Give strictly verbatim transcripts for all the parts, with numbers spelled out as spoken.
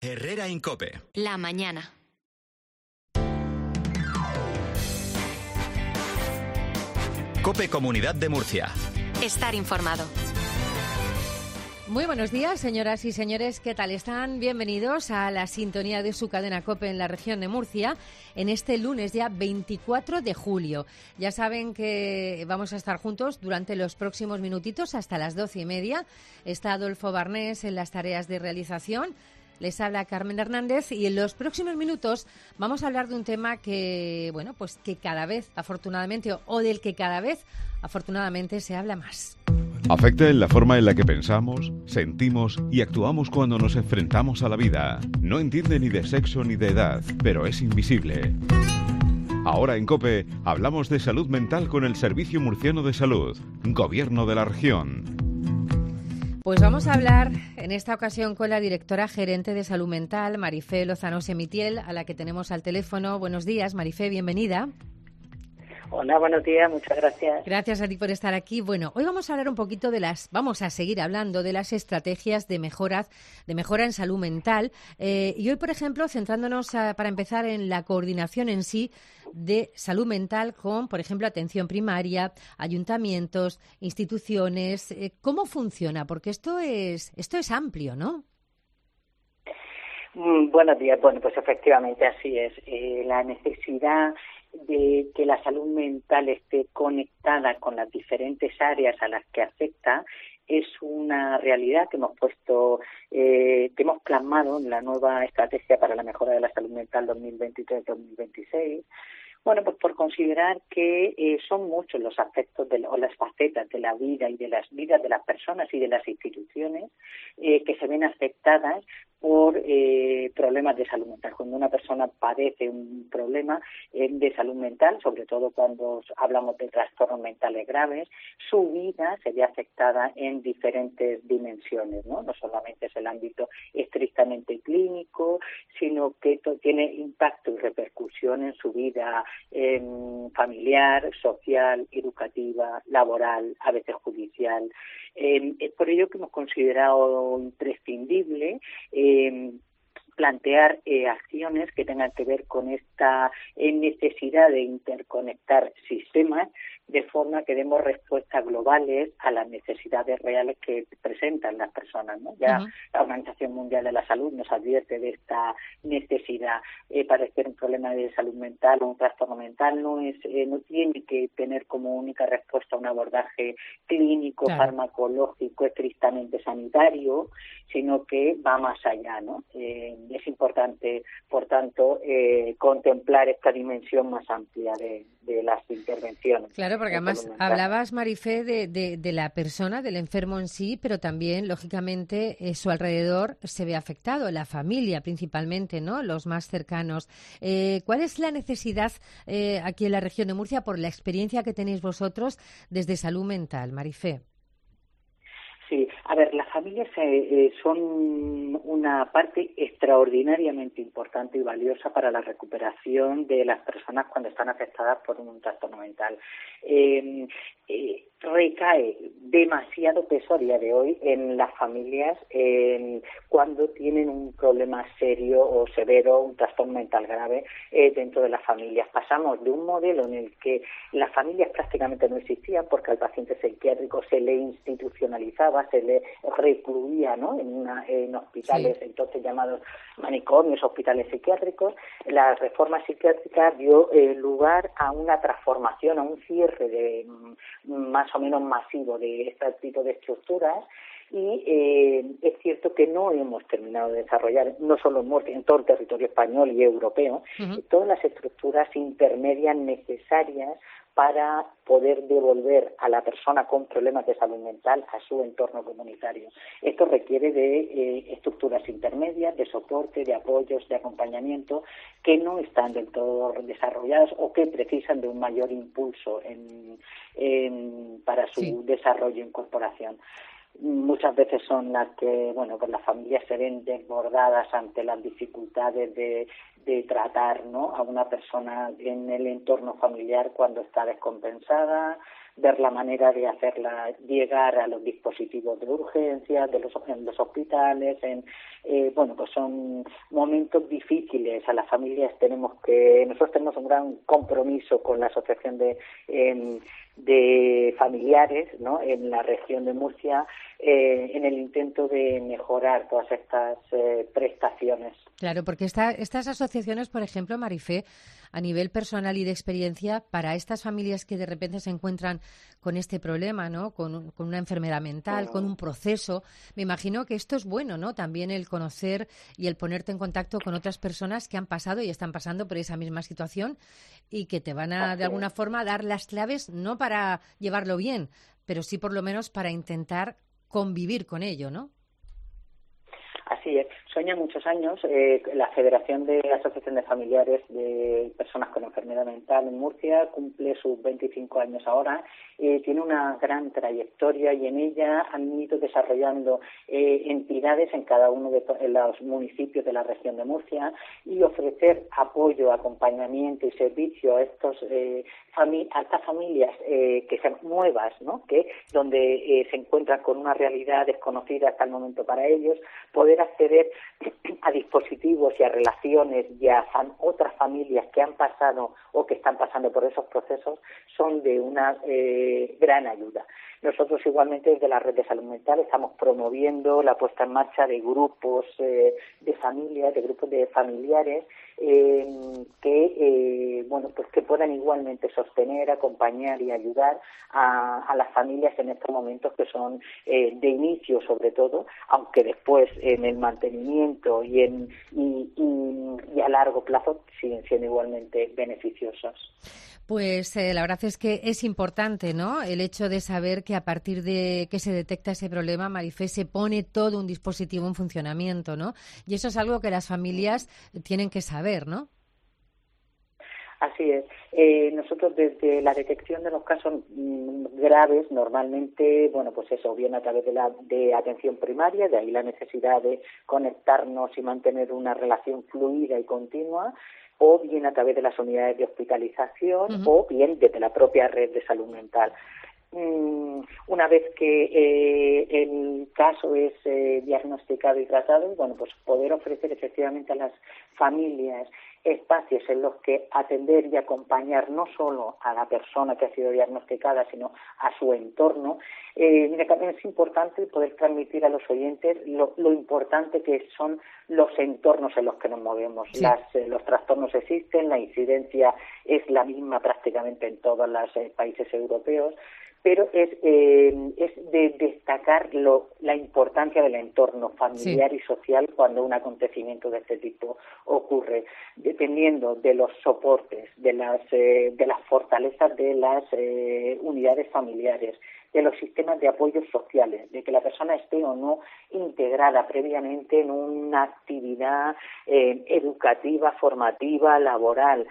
Herrera en COPE. La mañana. COPE Comunidad de Murcia. Estar informado. Muy buenos días, señoras y señores, ¿qué tal están? Bienvenidos a la sintonía de su cadena COPE en la región de Murcia en este lunes ya veinticuatro de julio. Ya saben que vamos a estar juntos durante los próximos minutitos hasta las doce y media. Está Adolfo Barnés en las tareas de realización. Les habla Carmen Hernández y en los próximos minutos vamos a hablar de un tema que, bueno, pues que cada vez, afortunadamente, o del que cada vez, afortunadamente, se habla más. Afecta en la forma en la que pensamos, sentimos y actuamos cuando nos enfrentamos a la vida. No entiende ni de sexo ni de edad, pero es invisible. Ahora en COPE hablamos de salud mental con el Servicio Murciano de Salud, Gobierno de la región. Pues vamos a hablar en esta ocasión con la directora gerente de Salud Mental, Marifé Lozano Semitiel, a la que tenemos al teléfono. Buenos días, Marifé, bienvenida. Hola, buenos días, muchas gracias. Gracias a ti por estar aquí. Bueno, hoy vamos a hablar un poquito de las, vamos a seguir hablando de las estrategias de mejora, de mejora en salud mental. Eh, y hoy, por ejemplo, centrándonos a, para empezar en la coordinación en sí de salud mental con, por ejemplo, atención primaria, ayuntamientos, instituciones. Eh, ¿Cómo funciona? Porque esto es, esto es amplio, ¿no? Mm, buenos días. Bueno, pues efectivamente así es. Eh, la necesidad de que la salud mental esté conectada con las diferentes áreas a las que afecta es una realidad que hemos puesto, eh, que hemos plasmado en la nueva estrategia para la mejora de la salud mental dos mil veintitrés dos mil veintiséis. Bueno, pues por considerar que eh, son muchos los aspectos de, o las facetas de la vida y de las vidas de las personas y de las instituciones eh, que se ven afectadas por eh, problemas de salud mental. Cuando una persona padece un problema eh, de salud mental, sobre todo cuando hablamos de trastornos mentales graves, su vida se ve afectada en diferentes dimensiones, ¿no? No solamente es el ámbito estrictamente clínico, sino que esto tiene impacto y repercusión en su vida eh, familiar, social, educativa, laboral, a veces judicial. Eh, es por ello que hemos considerado imprescindible eh, plantear eh, acciones que tengan que ver con esta eh, necesidad de interconectar sistemas de forma que demos respuestas globales a las necesidades reales que presentan las personas, ¿no? Ya uh-huh. La Organización Mundial de la Salud nos advierte de esta necesidad. Eh, padecer un problema de salud mental o un trastorno mental no es eh, no tiene que tener como única respuesta un abordaje clínico, claro, farmacológico, estrictamente sanitario, sino que va más allá, ¿no? Eh, es importante, por tanto, eh, contemplar esta dimensión más amplia de, de las intervenciones. Claro, porque además hablabas, Marifé, de, de, de la persona, del enfermo en sí, pero también, lógicamente, eh, su alrededor se ve afectado, la familia principalmente, ¿no? Los más cercanos. Eh, ¿Cuál es la necesidad eh, aquí en la región de Murcia, por la experiencia que tenéis vosotros desde salud mental, Marifé? Sí, a ver, las familias eh, son una parte extraordinariamente importante y valiosa para la recuperación de las personas cuando están afectadas por un trastorno mental. Eh, eh, recae demasiado peso a día de hoy en las familias en cuando tienen un problema serio o severo, un trastorno mental grave eh, dentro de las familias. Pasamos de un modelo en el que las familias prácticamente no existían porque al paciente psiquiátrico se le institucionalizaba, se le recluía, ¿no? en, una, en hospitales, sí, entonces llamados manicomios, hospitales psiquiátricos. La reforma psiquiátrica dio eh, lugar a una transformación, a un cierre de más o menos masivo de este tipo de estructuras y eh, es cierto que no hemos terminado de desarrollar, no solo en Murcia, en todo el territorio español y europeo, uh-huh. todas las estructuras intermedias necesarias para poder devolver a la persona con problemas de salud mental a su entorno comunitario. Esto requiere de eh, estructuras intermedias, de soporte, de apoyos, de acompañamiento, que no están del todo desarrolladas o que precisan de un mayor impulso en, en, para su sí. desarrollo e incorporación. Muchas veces son las que, bueno, pues las familias se ven desbordadas ante las dificultades de, de tratar, ¿no?, a una persona en el entorno familiar cuando está descompensada, ver la manera de hacerla llegar a los dispositivos de urgencia, de los, en los hospitales, en eh, bueno, pues son momentos difíciles. A las familias tenemos que, nosotros tenemos un gran compromiso con la Asociación de eh, de familiares, ¿no?, en la región de Murcia, eh, en el intento de mejorar todas estas eh, prestaciones. Claro, porque esta, estas asociaciones, por ejemplo, Marifé, a nivel personal y de experiencia, para estas familias que de repente se encuentran con este problema, ¿no?, con, con una enfermedad mental, sí. con un proceso, me imagino que esto es bueno, ¿no?, también el conocer y el ponerte en contacto con otras personas que han pasado y están pasando por esa misma situación y que te van a, de alguna forma, dar las claves, no para llevarlo bien, pero sí por lo menos para intentar convivir con ello, ¿no? Así es. Sueña muchos años. Eh, la Federación de Asociación de Familiares de Personas con Enfermedad Mental en Murcia cumple sus veinticinco años ahora. Eh, tiene una gran trayectoria y en ella han ido desarrollando eh, entidades en cada uno de en los municipios de la región de Murcia y ofrecer apoyo, acompañamiento y servicio a estos eh, fami- a estas familias eh, que sean nuevas, ¿no?, que donde eh, se encuentran con una realidad desconocida hasta el momento para ellos, poder acceder a dispositivos y a relaciones y a fam- otras familias que han pasado o que están pasando por esos procesos son de una eh, gran ayuda. Nosotros igualmente desde la Red de Salud Mental estamos promoviendo la puesta en marcha de grupos eh, de familias, de grupos de familiares eh, que eh, bueno pues que puedan igualmente sostener, acompañar y ayudar a, a las familias en estos momentos que son eh, de inicio sobre todo, aunque después en el mantenimiento y en y, y, y a largo plazo siguen siendo igualmente beneficiosos. Pues eh, la verdad es que es importante, ¿no?, el hecho de saber que a partir de que se detecta ese problema, Marifé, se pone todo un dispositivo en funcionamiento, ¿no? Y eso es algo que las familias tienen que saber, ¿no? Así es. Eh, nosotros desde la detección de los casos mmm, graves, normalmente, bueno, pues eso, viene a través de la de atención primaria, de ahí la necesidad de conectarnos y mantener una relación fluida y continua, o bien a través de las unidades de hospitalización, uh-huh. o bien desde la propia red de salud mental. Mm, una vez que eh, el caso es eh, diagnosticado y tratado, bueno, pues poder ofrecer efectivamente a las familias espacios en los que atender y acompañar no solo a la persona que ha sido diagnosticada, sino a su entorno. Eh, mira, también es importante poder transmitir a los oyentes lo, lo importante que son los entornos en los que nos movemos. Sí. Las, eh, los trastornos existen, la incidencia es la misma prácticamente en todos los eh, países europeos, pero es eh, es de destacar lo, la importancia del entorno familiar sí. y social cuando un acontecimiento de este tipo ocurre, dependiendo de los soportes, de las eh, de las fortalezas de las eh, unidades familiares, de los sistemas de apoyo sociales, de que la persona esté o no integrada previamente en una actividad eh, educativa, formativa, laboral.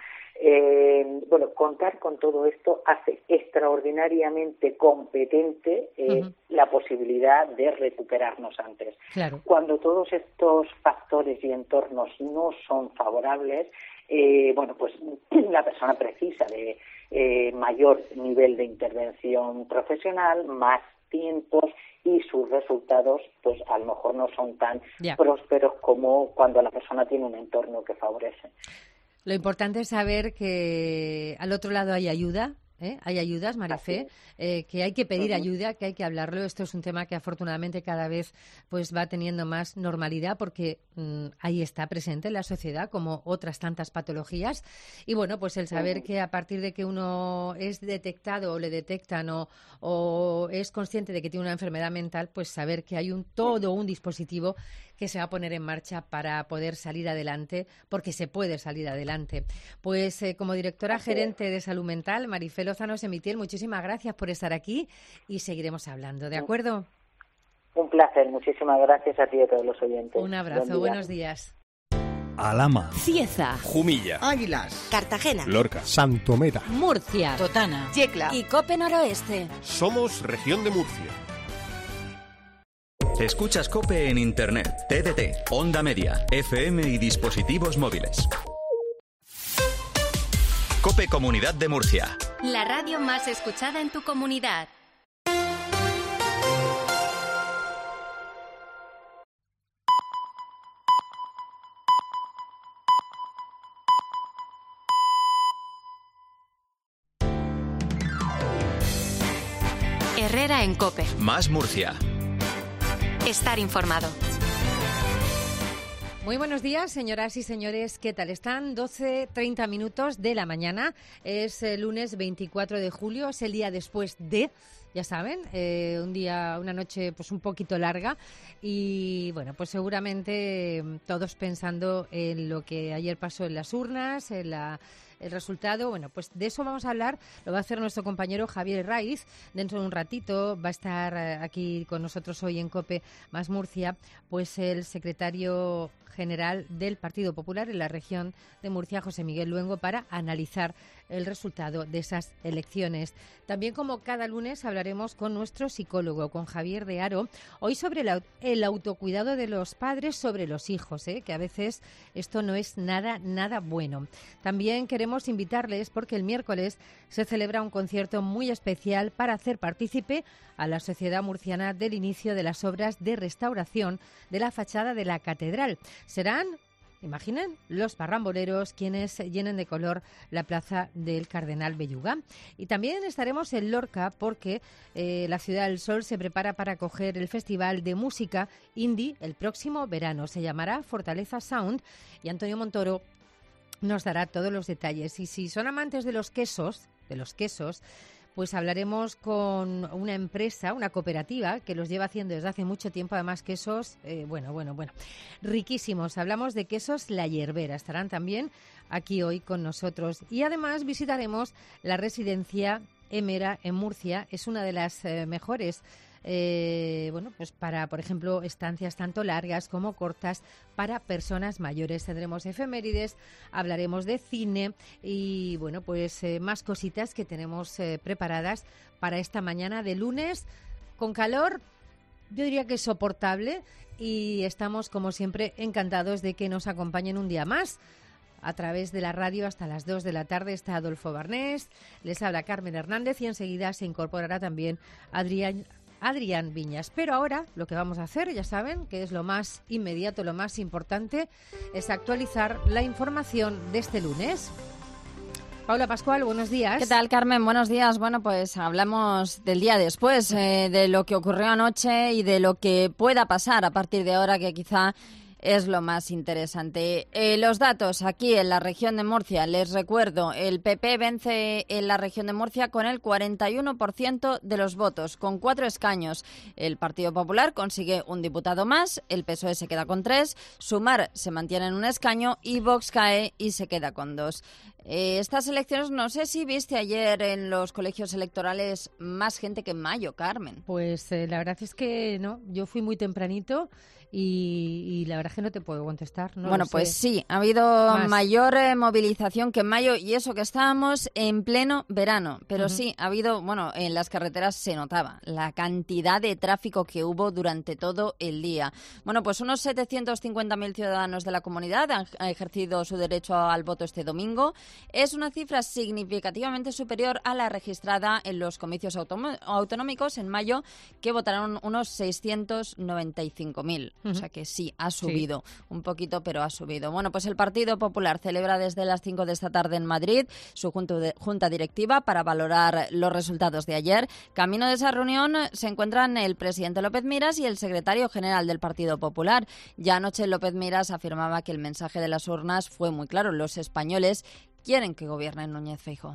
Eh, bueno, contar con todo esto hace extraordinariamente competente eh, uh-huh. la posibilidad de recuperarnos antes. Claro. Cuando todos estos factores y entornos no son favorables, eh, bueno, pues la persona precisa de eh, mayor nivel de intervención profesional, más tiempos y sus resultados, pues a lo mejor no son tan yeah. prósperos como cuando la persona tiene un entorno que favorece. Lo importante es saber que al otro lado hay ayuda, ¿eh? Hay ayudas, Marifé, eh, que hay que pedir uh-huh. ayuda, que hay que hablarlo. Esto es un tema que afortunadamente cada vez pues va teniendo más normalidad porque mmm, ahí está presente en la sociedad como otras tantas patologías. Y bueno, pues el saber uh-huh. que a partir de que uno es detectado o le detectan o, o es consciente de que tiene una enfermedad mental, pues saber que hay un todo un dispositivo que se va a poner en marcha para poder salir adelante, porque se puede salir adelante. Pues eh, como directora gerente de Salud Mental, Marifé Lozano Semitiel, muchísimas gracias por estar aquí y seguiremos hablando, ¿de acuerdo? Un placer, muchísimas gracias a ti y a todos los oyentes. Un abrazo, Buen buenos días. Alhama, Cieza, Jumilla, Águilas, Cartagena, Lorca, Santomera, Murcia, Totana, Yecla y Cope Noroeste. Somos Región de Murcia. Escuchas COPE en Internet, T D T, Onda Media, F M y dispositivos móviles. COPE Comunidad de Murcia. La radio más escuchada en tu comunidad. Herrera en COPE. Más Murcia. Estar informado. Muy buenos días, señoras y señores. ¿Qué tal están? doce treinta minutos de la mañana. Es el lunes veinticuatro de julio. Es el día después de, ya saben, eh, un día, una noche pues un poquito larga. Y bueno, pues seguramente todos pensando en lo que ayer pasó en las urnas, en la... el resultado. Bueno, pues de eso vamos a hablar. Lo va a hacer nuestro compañero Javier Raiz. Dentro de un ratito va a estar aquí con nosotros hoy en COPE Más Murcia, pues el secretario general del Partido Popular en la región de Murcia, José Miguel Luengo, para analizar el resultado de esas elecciones. También, como cada lunes, hablaremos con nuestro psicólogo, con Javier de Haro, hoy sobre el, el autocuidado de los padres sobre los hijos, ¿eh? que a veces esto no es nada, nada bueno. También queremos invitarles, porque el miércoles se celebra un concierto muy especial para hacer partícipe a la sociedad murciana del inicio de las obras de restauración de la fachada de la catedral. Serán, imaginen, los parramboleros quienes llenen de color la plaza del Cardenal Belluga. Y también estaremos en Lorca, porque eh, la Ciudad del Sol se prepara para acoger el Festival de Música Indie el próximo verano. Se llamará Fortaleza Sound y Antonio Montoro nos dará todos los detalles. Y si son amantes de los quesos, de los quesos, pues hablaremos con una empresa, una cooperativa, que los lleva haciendo desde hace mucho tiempo, además quesos, eh, bueno, bueno, bueno, riquísimos. Hablamos de quesos La Hierbera, estarán también aquí hoy con nosotros. Y además visitaremos la residencia Emera en Murcia, es una de las eh, mejores Eh, bueno, pues para, por ejemplo, estancias tanto largas como cortas para personas mayores. Tendremos efemérides, hablaremos de cine y, bueno, pues eh, más cositas que tenemos eh, preparadas para esta mañana de lunes, con calor, yo diría que soportable, y estamos, como siempre, encantados de que nos acompañen un día más. A través de la radio hasta las dos de la tarde está Adolfo Barnés, les habla Carmen Hernández y enseguida se incorporará también Adrián Adrián Viñas. Pero ahora lo que vamos a hacer, ya saben, que es lo más inmediato, lo más importante, es actualizar la información de este lunes. Paula Pascual, buenos días. ¿Qué tal, Carmen? Buenos días. Bueno, pues hablamos del día después, eh, de lo que ocurrió anoche y de lo que pueda pasar a partir de ahora, que quizá es lo más interesante. Eh, los datos aquí en la región de Murcia, les recuerdo, el P P vence en la región de Murcia con el cuarenta y uno por ciento de los votos, con cuatro escaños. El Partido Popular consigue un diputado más, el P S O E se queda con tres, Sumar se mantiene en un escaño y Vox cae y se queda con dos. Eh, estas elecciones, no sé si viste ayer en los colegios electorales más gente que en mayo, Carmen. Pues eh, la verdad es que no, yo fui muy tempranito. Y, y la verdad es que no te puedo contestar. No bueno, pues sí, ha habido más. mayor eh, movilización que en mayo, y eso que estábamos en pleno verano. Pero uh-huh. sí, ha habido, bueno, en las carreteras se notaba la cantidad de tráfico que hubo durante todo el día. Bueno, pues unos setecientos cincuenta mil ciudadanos de la comunidad han, han ejercido su derecho al voto este domingo. Es una cifra significativamente superior a la registrada en los comicios autom- autonómicos en mayo, que votaron unos seiscientos noventa y cinco mil. O sea que sí, ha subido sí. un poquito, pero ha subido. Bueno, pues el Partido Popular celebra desde las cinco de esta tarde en Madrid su junta directiva para valorar los resultados de ayer. Camino de esa reunión se encuentran el presidente López Miras y el secretario general del Partido Popular. Ya anoche López Miras afirmaba que el mensaje de las urnas fue muy claro. Los españoles quieren que gobierne Núñez Feijóo.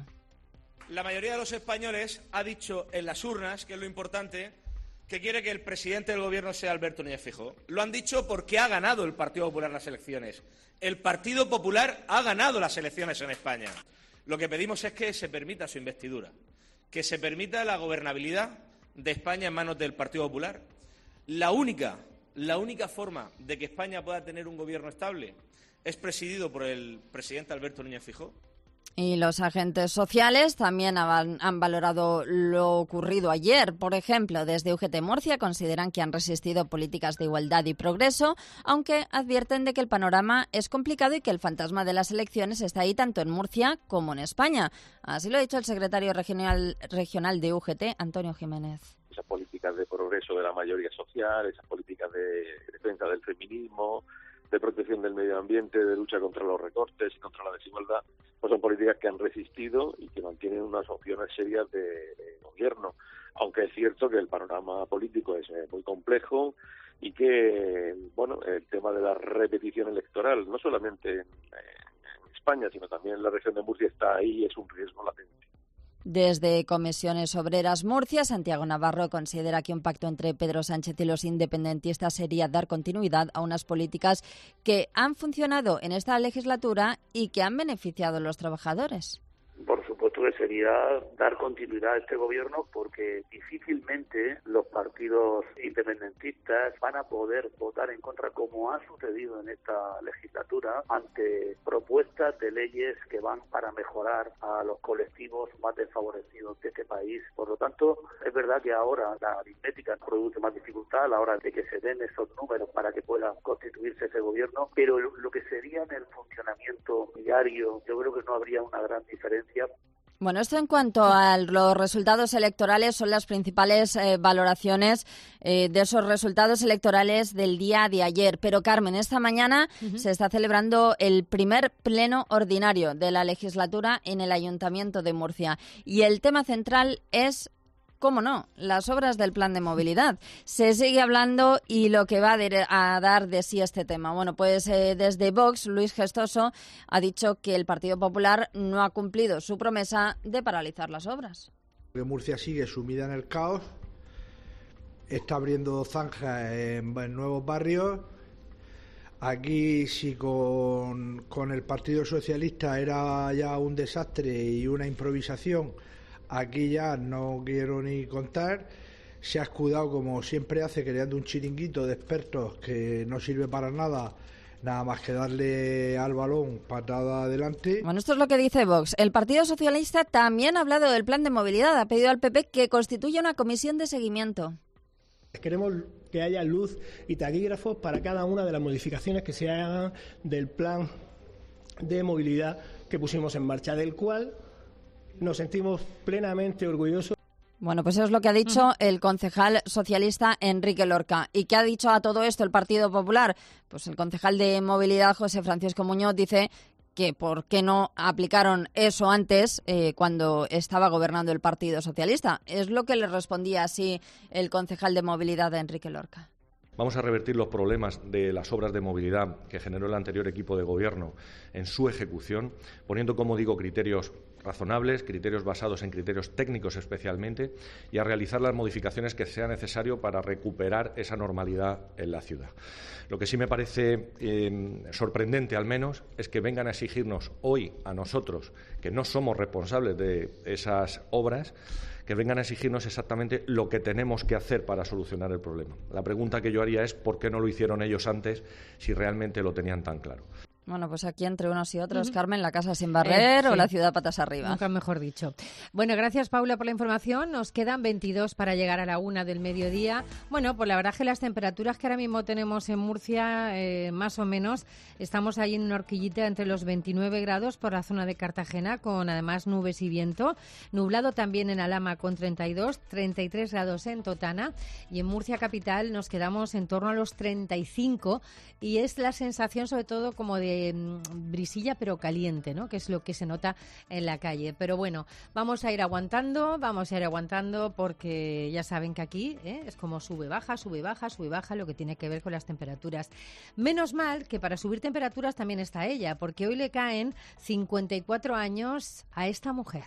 La mayoría de los españoles ha dicho en las urnas, que es lo importante, que quiere que el presidente del gobierno sea Alberto Núñez Feijóo. Lo han dicho porque ha ganado el Partido Popular las elecciones. El Partido Popular ha ganado las elecciones en España. Lo que pedimos es que se permita su investidura, que se permita la gobernabilidad de España en manos del Partido Popular. La única, la única forma de que España pueda tener un gobierno estable es presidido por el presidente Alberto Núñez Feijóo. Y los agentes sociales también han, han valorado lo ocurrido ayer. Por ejemplo, desde U G T Murcia consideran que han resistido políticas de igualdad y progreso, aunque advierten de que el panorama es complicado y que el fantasma de las elecciones está ahí tanto en Murcia como en España. Así lo ha dicho el secretario regional, regional de U G T, Antonio Jiménez. Esas políticas de progreso de la mayoría social, esas políticas de defensa del feminismo, de protección del medio ambiente, de lucha contra los recortes y contra la desigualdad, pues son políticas que han resistido y que mantienen unas opciones serias de, de gobierno, aunque es cierto que el panorama político es eh, muy complejo y que, bueno, el tema de la repetición electoral, no solamente en, en España, sino también en la región de Murcia, está ahí, es un riesgo latente. Desde Comisiones Obreras Murcia, Santiago Navarro considera que un pacto entre Pedro Sánchez y los independentistas sería dar continuidad a unas políticas que han funcionado en esta legislatura y que han beneficiado a los trabajadores. Por supuesto que sería dar continuidad a este gobierno, porque difícilmente los partidos independentistas van a poder votar en contra, como ha sucedido en esta legislatura, ante propuestas de leyes que van para mejorar a los colectivos más desfavorecidos de este país. Por lo tanto, es verdad que ahora la aritmética produce más dificultad a la hora de que se den esos números para que pueda constituirse ese gobierno, pero lo que sería en el funcionamiento diario, yo creo que no habría una gran diferencia. Bueno, esto en cuanto a los resultados electorales, son las principales eh, valoraciones eh, de esos resultados electorales del día de ayer. Pero, Carmen, esta mañana uh-huh. se está celebrando el primer pleno ordinario de la legislatura en el Ayuntamiento de Murcia. Y el tema central es, cómo no, las obras del Plan de Movilidad. Se sigue hablando y lo que va a, de, a dar de sí este tema. Bueno, pues eh, desde Vox, Luis Gestoso ha dicho que el Partido Popular no ha cumplido su promesa de paralizar las obras. Murcia sigue sumida en el caos, está abriendo zanjas en, en nuevos barrios. Aquí, si con, con el Partido Socialista era ya un desastre y una improvisación, aquí ya no quiero ni contar. Se ha escudado, como siempre hace, creando un chiringuito de expertos que no sirve para nada, nada más que darle al balón patada adelante. Bueno, esto es lo que dice Vox. El Partido Socialista también ha hablado del plan de movilidad. Ha pedido al P P que constituya una comisión de seguimiento. Queremos que haya luz y taquígrafos para cada una de las modificaciones que se hagan del plan de movilidad que pusimos en marcha, del cual nos sentimos plenamente orgullosos. Bueno, pues eso es lo que ha dicho uh-huh. el concejal socialista Enrique Lorca. ¿Y qué ha dicho a todo esto el Partido Popular? Pues el concejal de Movilidad, José Francisco Muñoz, dice que por qué no aplicaron eso antes eh, cuando estaba gobernando el Partido Socialista. Es lo que le respondía así el concejal de Movilidad, Enrique Lorca. Vamos a revertir los problemas de las obras de movilidad que generó el anterior equipo de gobierno en su ejecución, poniendo, como digo, criterios razonables, criterios basados en criterios técnicos especialmente, y a realizar las modificaciones que sea necesario para recuperar esa normalidad en la ciudad. Lo que sí me parece eh, sorprendente, al menos, es que vengan a exigirnos hoy a nosotros, que no somos responsables de esas obras, que vengan a exigirnos exactamente lo que tenemos que hacer para solucionar el problema. La pregunta que yo haría es ¿por qué no lo hicieron ellos antes si realmente lo tenían tan claro? Bueno, pues aquí entre unos y otros, uh-huh. Carmen, la casa sin barrer eh, sí. o la ciudad patas arriba. Nunca mejor dicho. Bueno, gracias, Paula, por la información. Nos quedan veintidós para llegar a la una del mediodía. Bueno, pues la verdad es que las temperaturas que ahora mismo tenemos en Murcia, eh, más o menos, estamos ahí en una horquillita entre los veintinueve grados por la zona de Cartagena, con además nubes y viento. Nublado también en Alhama con treinta y dos, treinta y tres grados en Totana. Y en Murcia capital nos quedamos en torno a los treinta y cinco. Y es la sensación, sobre todo, como de brisilla pero caliente, ¿no? Que es lo que se nota en la calle. Pero bueno, vamos a ir aguantando, vamos a ir aguantando porque ya saben que aquí ¿eh? es como sube, baja, sube, baja, sube, baja, lo que tiene que ver con las temperaturas. Menos mal que para subir temperaturas también está ella, porque hoy le caen cincuenta y cuatro años a esta mujer.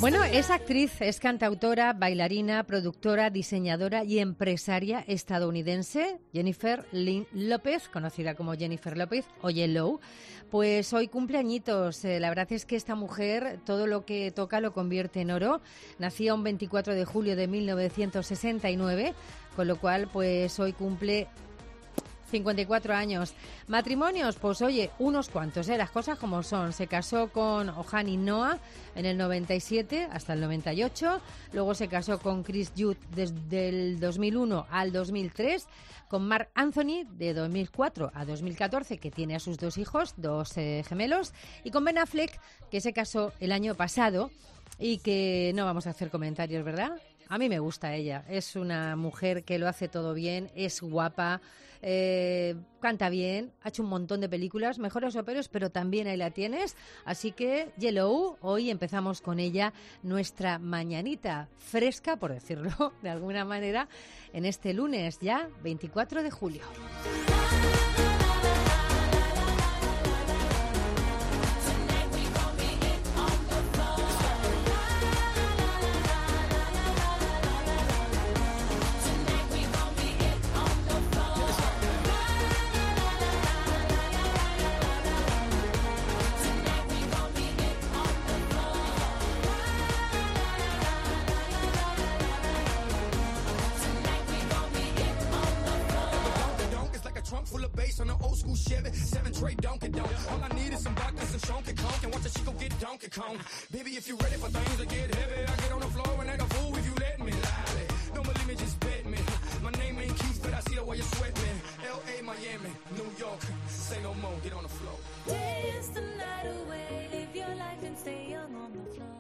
Bueno, es actriz, es cantautora, bailarina, productora, diseñadora y empresaria estadounidense, Jennifer Lynn López, conocida como Jennifer López o Yellow. Pues hoy cumpleañitos. Eh, la verdad es que esta mujer todo lo que toca lo convierte en oro. Nació un veinticuatro de julio de mil novecientos sesenta y nueve, con lo cual pues hoy cumple cincuenta y cuatro años. Matrimonios, pues oye, unos cuantos, ¿eh? Las cosas como son. Se casó con Ohani Noah en el noventa y siete hasta el noventa y ocho. Luego se casó con Chris Judd desde el dos mil uno al dos mil tres. Con Marc Anthony de dos mil cuatro a dos mil catorce, que tiene a sus dos hijos, dos eh, gemelos. Y con Ben Affleck, que se casó el año pasado y que no vamos a hacer comentarios, ¿verdad? A mí me gusta ella. Es una mujer que lo hace todo bien, es guapa, eh, canta bien, ha hecho un montón de películas, mejores o peores, pero también ahí la tienes. Así que, Yellow, hoy empezamos con ella nuestra mañanita fresca, por decirlo de alguna manera, en este lunes ya, veinticuatro de julio. On an old school Chevy, seven tray Donkey Donk. All I need is some vodka, some Shonky Conk, and watch the Chico get Donkey Kong. Baby, if you ready for things to get heavy, I get on the floor and act a fool if you let me lie. Don't believe me, just bet me. My name ain't Keith, but I see the way you sweat me. L A, Miami, New York, say no more, get on the floor. Dance the night away, live your life and stay young on the floor.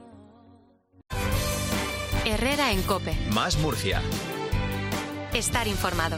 Herrera en COPE. Más Murcia. Estar informado.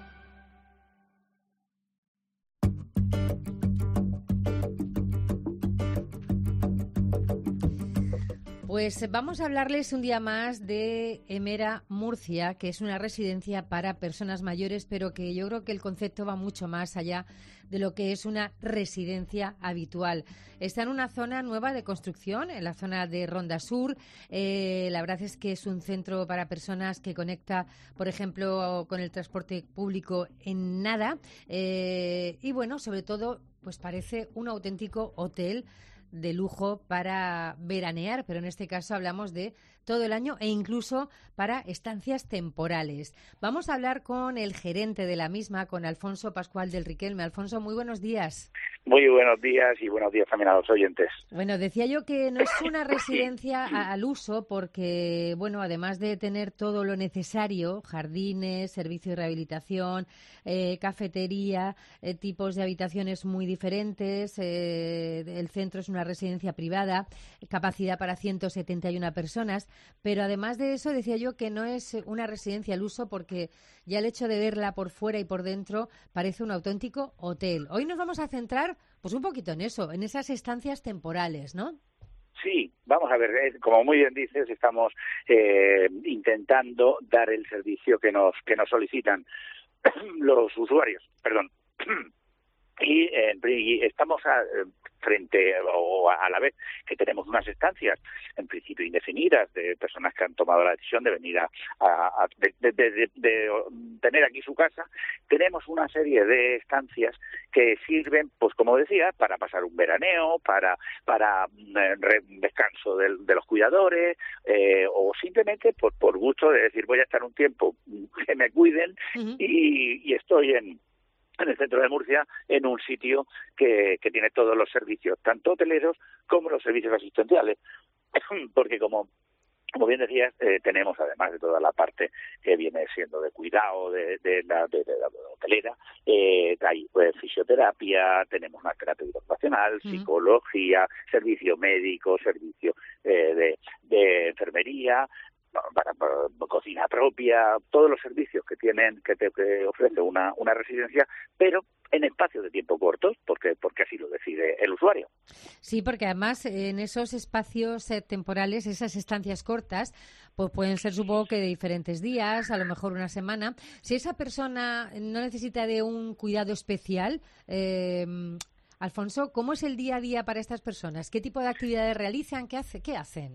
Pues vamos a hablarles un día más de Emera Murcia, que es una residencia para personas mayores, pero que yo creo que el concepto va mucho más allá de lo que es una residencia habitual. Está en una zona nueva de construcción, en la zona de Ronda Sur. Eh, la verdad es que es un centro para personas que conecta, por ejemplo, con el transporte público en nada. Eh, y bueno, sobre todo, pues parece un auténtico hotel de lujo para veranear, pero en este caso hablamos de todo el año e incluso para estancias temporales. Vamos a hablar con el gerente de la misma, con Alfonso Pascual del Riquelme. Alfonso, muy buenos días. Muy buenos días y buenos días también a los oyentes. Bueno, decía yo que no es una residencia a, al uso porque, bueno, además de tener todo lo necesario, jardines, servicio de rehabilitación, eh, cafetería, eh, tipos de habitaciones muy diferentes, eh, el centro es una residencia privada, capacidad para ciento setenta y una personas, pero además de eso decía yo que no es una residencia al uso porque ya el hecho de verla por fuera y por dentro parece un auténtico hotel. Hoy nos vamos a centrar pues un poquito en eso, en esas estancias temporales, ¿no? Sí, vamos a ver, eh, como muy bien dices, estamos eh, intentando dar el servicio que nos que nos solicitan los usuarios, perdón. Y, eh, y estamos a, frente o a, a la vez que tenemos unas estancias en principio indefinidas de personas que han tomado la decisión de venir a, a, a de, de, de, de, de tener aquí su casa. Tenemos una serie de estancias que sirven, pues como decía, para pasar un veraneo, para para eh, re, descanso de, de los cuidadores eh, o simplemente por, por gusto de decir voy a estar un tiempo que me cuiden uh-huh. y, y estoy en en el centro de Murcia, en un sitio que, que tiene todos los servicios, tanto hoteleros como los servicios asistenciales, porque como como bien decías, eh, tenemos además de toda la parte que viene siendo de cuidado de, de, la, de, de la hotelera, eh, hay pues, fisioterapia, tenemos una terapia ocupacional, mm. psicología, servicio médico, servicio eh, de, de enfermería, Para, para, para cocina propia, todos los servicios que tienen que te que ofrece una una residencia, pero en espacios de tiempo cortos, porque porque así lo decide el usuario. Sí, porque además en esos espacios eh, temporales, esas estancias cortas, pues pueden ser supongo que de diferentes días, a lo mejor una semana. Si esa persona no necesita de un cuidado especial, eh, Alfonso, ¿cómo es el día a día para estas personas? ¿Qué tipo de actividades realizan? ¿Qué hace, qué hacen?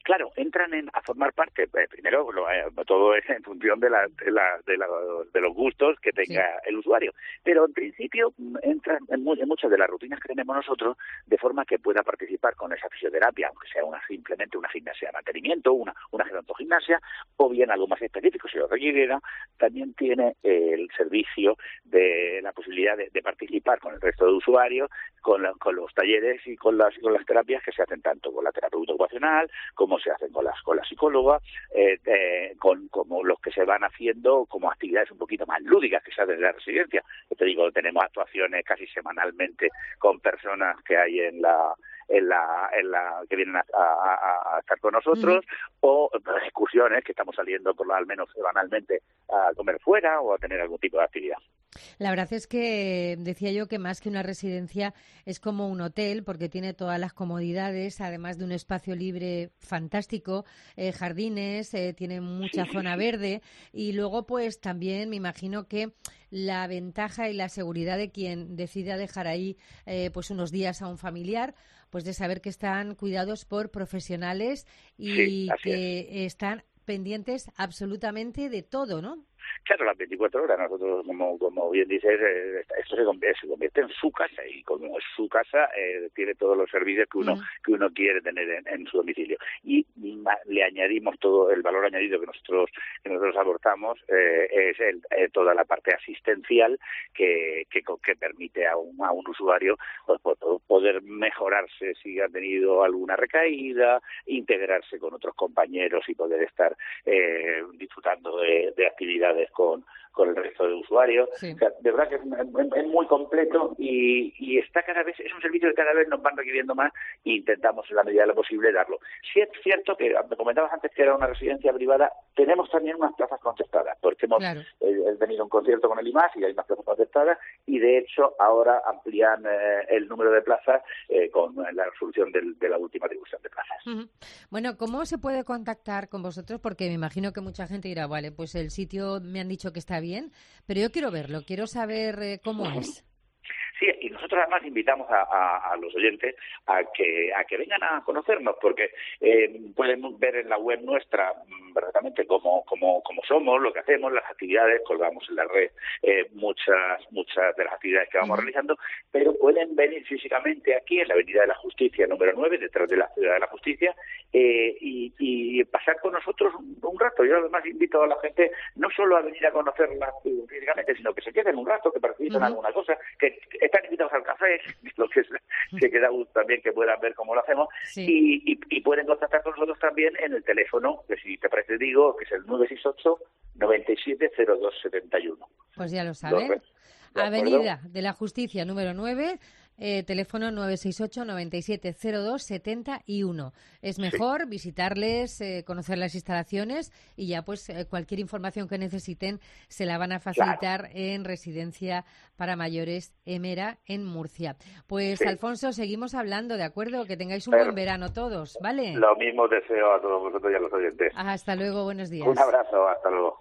claro, entran en, a formar parte, eh, primero lo, eh, todo es en función de, la, de, la, de, la, de los gustos que tenga sí. el usuario, pero en principio entran en, muy, en muchas de las rutinas que tenemos nosotros, de forma que pueda participar con esa fisioterapia, aunque sea una simplemente una gimnasia de mantenimiento, una, una gerontogimnasia, o bien algo más específico, si lo requiera. También tiene eh, el servicio de la posibilidad de, de participar con el resto de usuarios, con, la, con los talleres y con las, con las terapias que se hacen tanto con la terapeuta ocupacional, como se hacen con las con la psicóloga, eh, eh, con como los que se van haciendo como actividades un poquito más lúdicas que se hacen en la residencia. Yo te digo, tenemos actuaciones casi semanalmente con personas que hay en la en la, en la que vienen a, a, a estar con nosotros, uh-huh. o excursiones que estamos saliendo por lo al menos semanalmente a comer fuera o a tener algún tipo de actividad. La verdad es que decía yo que más que una residencia es como un hotel, porque tiene todas las comodidades, además de un espacio libre fantástico, eh, jardines, eh, tiene mucha sí. zona verde, y luego pues también me imagino que la ventaja y la seguridad de quien decida dejar ahí eh, pues unos días a un familiar, pues de saber que están cuidados por profesionales y sí, que es. están pendientes absolutamente de todo, ¿no? Claro, las veinticuatro horas, nosotros, como, como bien dices, eh, esto se convierte, se convierte en su casa, y como es su casa, eh, tiene todos los servicios que uno mm. que uno quiere tener en, en su domicilio. Y ma, le añadimos todo el valor añadido que nosotros que nosotros aportamos, eh, es el, eh, toda la parte asistencial que que, que permite a un, a un usuario pues, poder mejorarse si ha tenido alguna recaída, integrarse con otros compañeros y poder estar eh, disfrutando de, de actividades con, con el resto de usuarios. Sí. O sea, de verdad que es, es, es muy completo y, y está cada vez, es un servicio que cada vez nos van requiriendo más e intentamos en la medida de lo posible darlo. Sí es cierto que, me comentabas antes que era una residencia privada, tenemos también unas plazas contestadas, porque hemos claro. eh, tenido un concierto con el I M A S y hay unas plazas contestadas, y de hecho ahora amplían eh, el número de plazas eh, con la resolución del, de la última distribución de plazas. Uh-huh. Bueno, ¿cómo se puede contactar con vosotros? Porque me imagino que mucha gente dirá, vale, pues el sitio me han dicho que está bien, pero yo quiero verlo, quiero saber eh, cómo es. Sí, y nosotros además invitamos a, a, a los oyentes a que a que vengan a conocernos, porque eh, pueden ver en la web nuestra verdaderamente cómo, cómo, cómo somos, lo que hacemos, las actividades, colgamos en la red eh, muchas muchas de las actividades que vamos uh-huh. realizando, pero pueden venir físicamente aquí en la Avenida de la Justicia número nueve, detrás de la Ciudad de la Justicia, eh, y, y pasar con nosotros un, un rato. Yo además invito a la gente no solo a venir a conocerlas físicamente, sino que se queden un rato, que participen en uh-huh. alguna cosa, que están invitados al café, lo que es, que queda gusto también que puedan ver cómo lo hacemos, sí. y, y, y pueden contactar con nosotros también en el teléfono, que si te parece digo, que es el nueve seis ocho, noventa y siete, cero dos setenta y uno. Pues ya lo saben. ¿De Avenida de la Justicia número nueve, eh, teléfono nueve seis ocho, noventa y siete, cero dos setenta y uno. Es mejor sí. visitarles, eh, conocer las instalaciones, y ya pues eh, cualquier información que necesiten se la van a facilitar claro. en Residencia para Mayores Emera en Murcia. Pues sí. Alfonso, seguimos hablando, ¿de acuerdo? Que tengáis un Pero, buen verano todos, ¿vale? Lo mismo deseo a todos vosotros y a los oyentes. Hasta luego, buenos días. Un abrazo, hasta luego.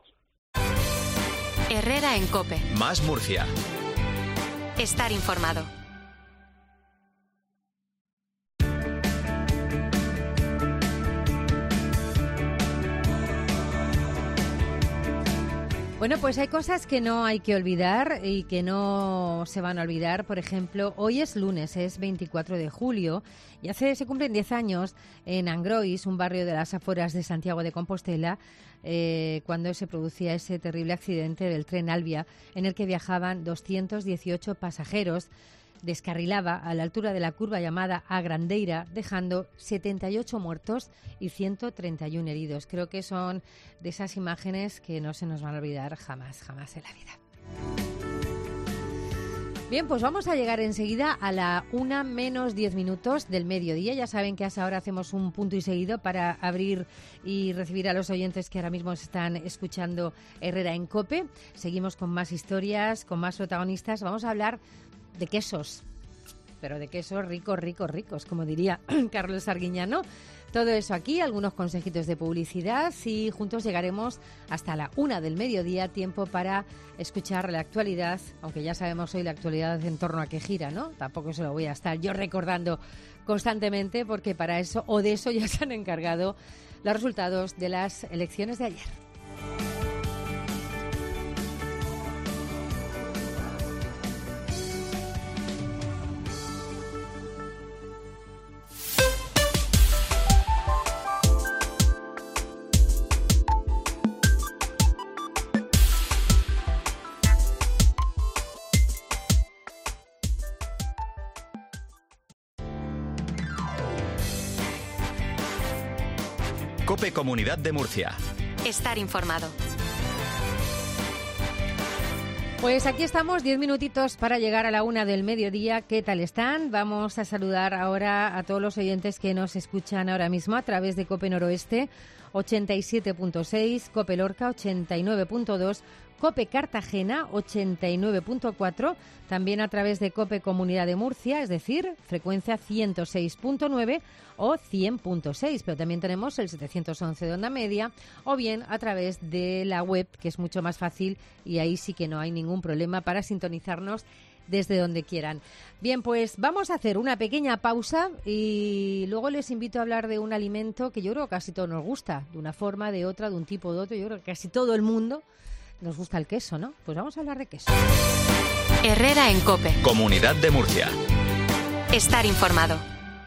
Herrera en COPE. Más Murcia. Estar informado. Bueno, pues hay cosas que no hay que olvidar y que no se van a olvidar. Por ejemplo, hoy es lunes, es veinticuatro de julio, y hace se cumplen diez años en Angrois, un barrio de las afueras de Santiago de Compostela, eh, cuando se producía ese terrible accidente del tren Albia, en el que viajaban doscientos dieciocho pasajeros. Descarrilaba a la altura de la curva llamada Agrandeira, dejando setenta y ocho muertos y ciento treinta y uno heridos. Creo que son de esas imágenes que no se nos van a olvidar jamás, jamás en la vida. Bien, pues vamos a llegar enseguida a la una menos diez minutos del mediodía. Ya saben que hasta ahora hacemos un punto y seguido para abrir y recibir a los oyentes que ahora mismo están escuchando Herrera en COPE. Seguimos con más historias, con más protagonistas. Vamos a hablar de quesos. pero de quesos ricos, ricos, ricos, como diría Carlos Arguiñano. Todo eso aquí, algunos consejitos de publicidad y juntos llegaremos hasta la una del mediodía, tiempo para escuchar la actualidad, aunque ya sabemos hoy la actualidad en torno a qué gira, ¿no? Tampoco se lo voy a estar yo recordando constantemente porque para eso o de eso ya se han encargado los resultados de las elecciones de ayer. COPE Comunidad de Murcia. Estar informado. Pues aquí estamos, diez minutitos para llegar a la una del mediodía. ¿Qué tal están? Vamos a saludar ahora a todos los oyentes que nos escuchan ahora mismo a través de COPE Noroeste ochenta y siete punto seis, COPE Lorca ochenta y nueve punto dos, COPE Cartagena ochenta y nueve punto cuatro, también a través de COPE Comunidad de Murcia, es decir, frecuencia ciento seis punto nueve o cien punto seis, pero también tenemos el setecientos once de onda media o bien a través de la web, que es mucho más fácil y ahí sí que no hay ningún problema para sintonizarnos desde donde quieran. Bien, pues vamos a hacer una pequeña pausa y luego les invito a hablar de un alimento que yo creo que casi todos nos gusta, de una forma, de otra, de un tipo, de otro. Yo creo que casi todo el mundo nos gusta el queso, ¿no? Pues vamos a hablar de queso. Herrera en COPE. Comunidad de Murcia. Estar informado.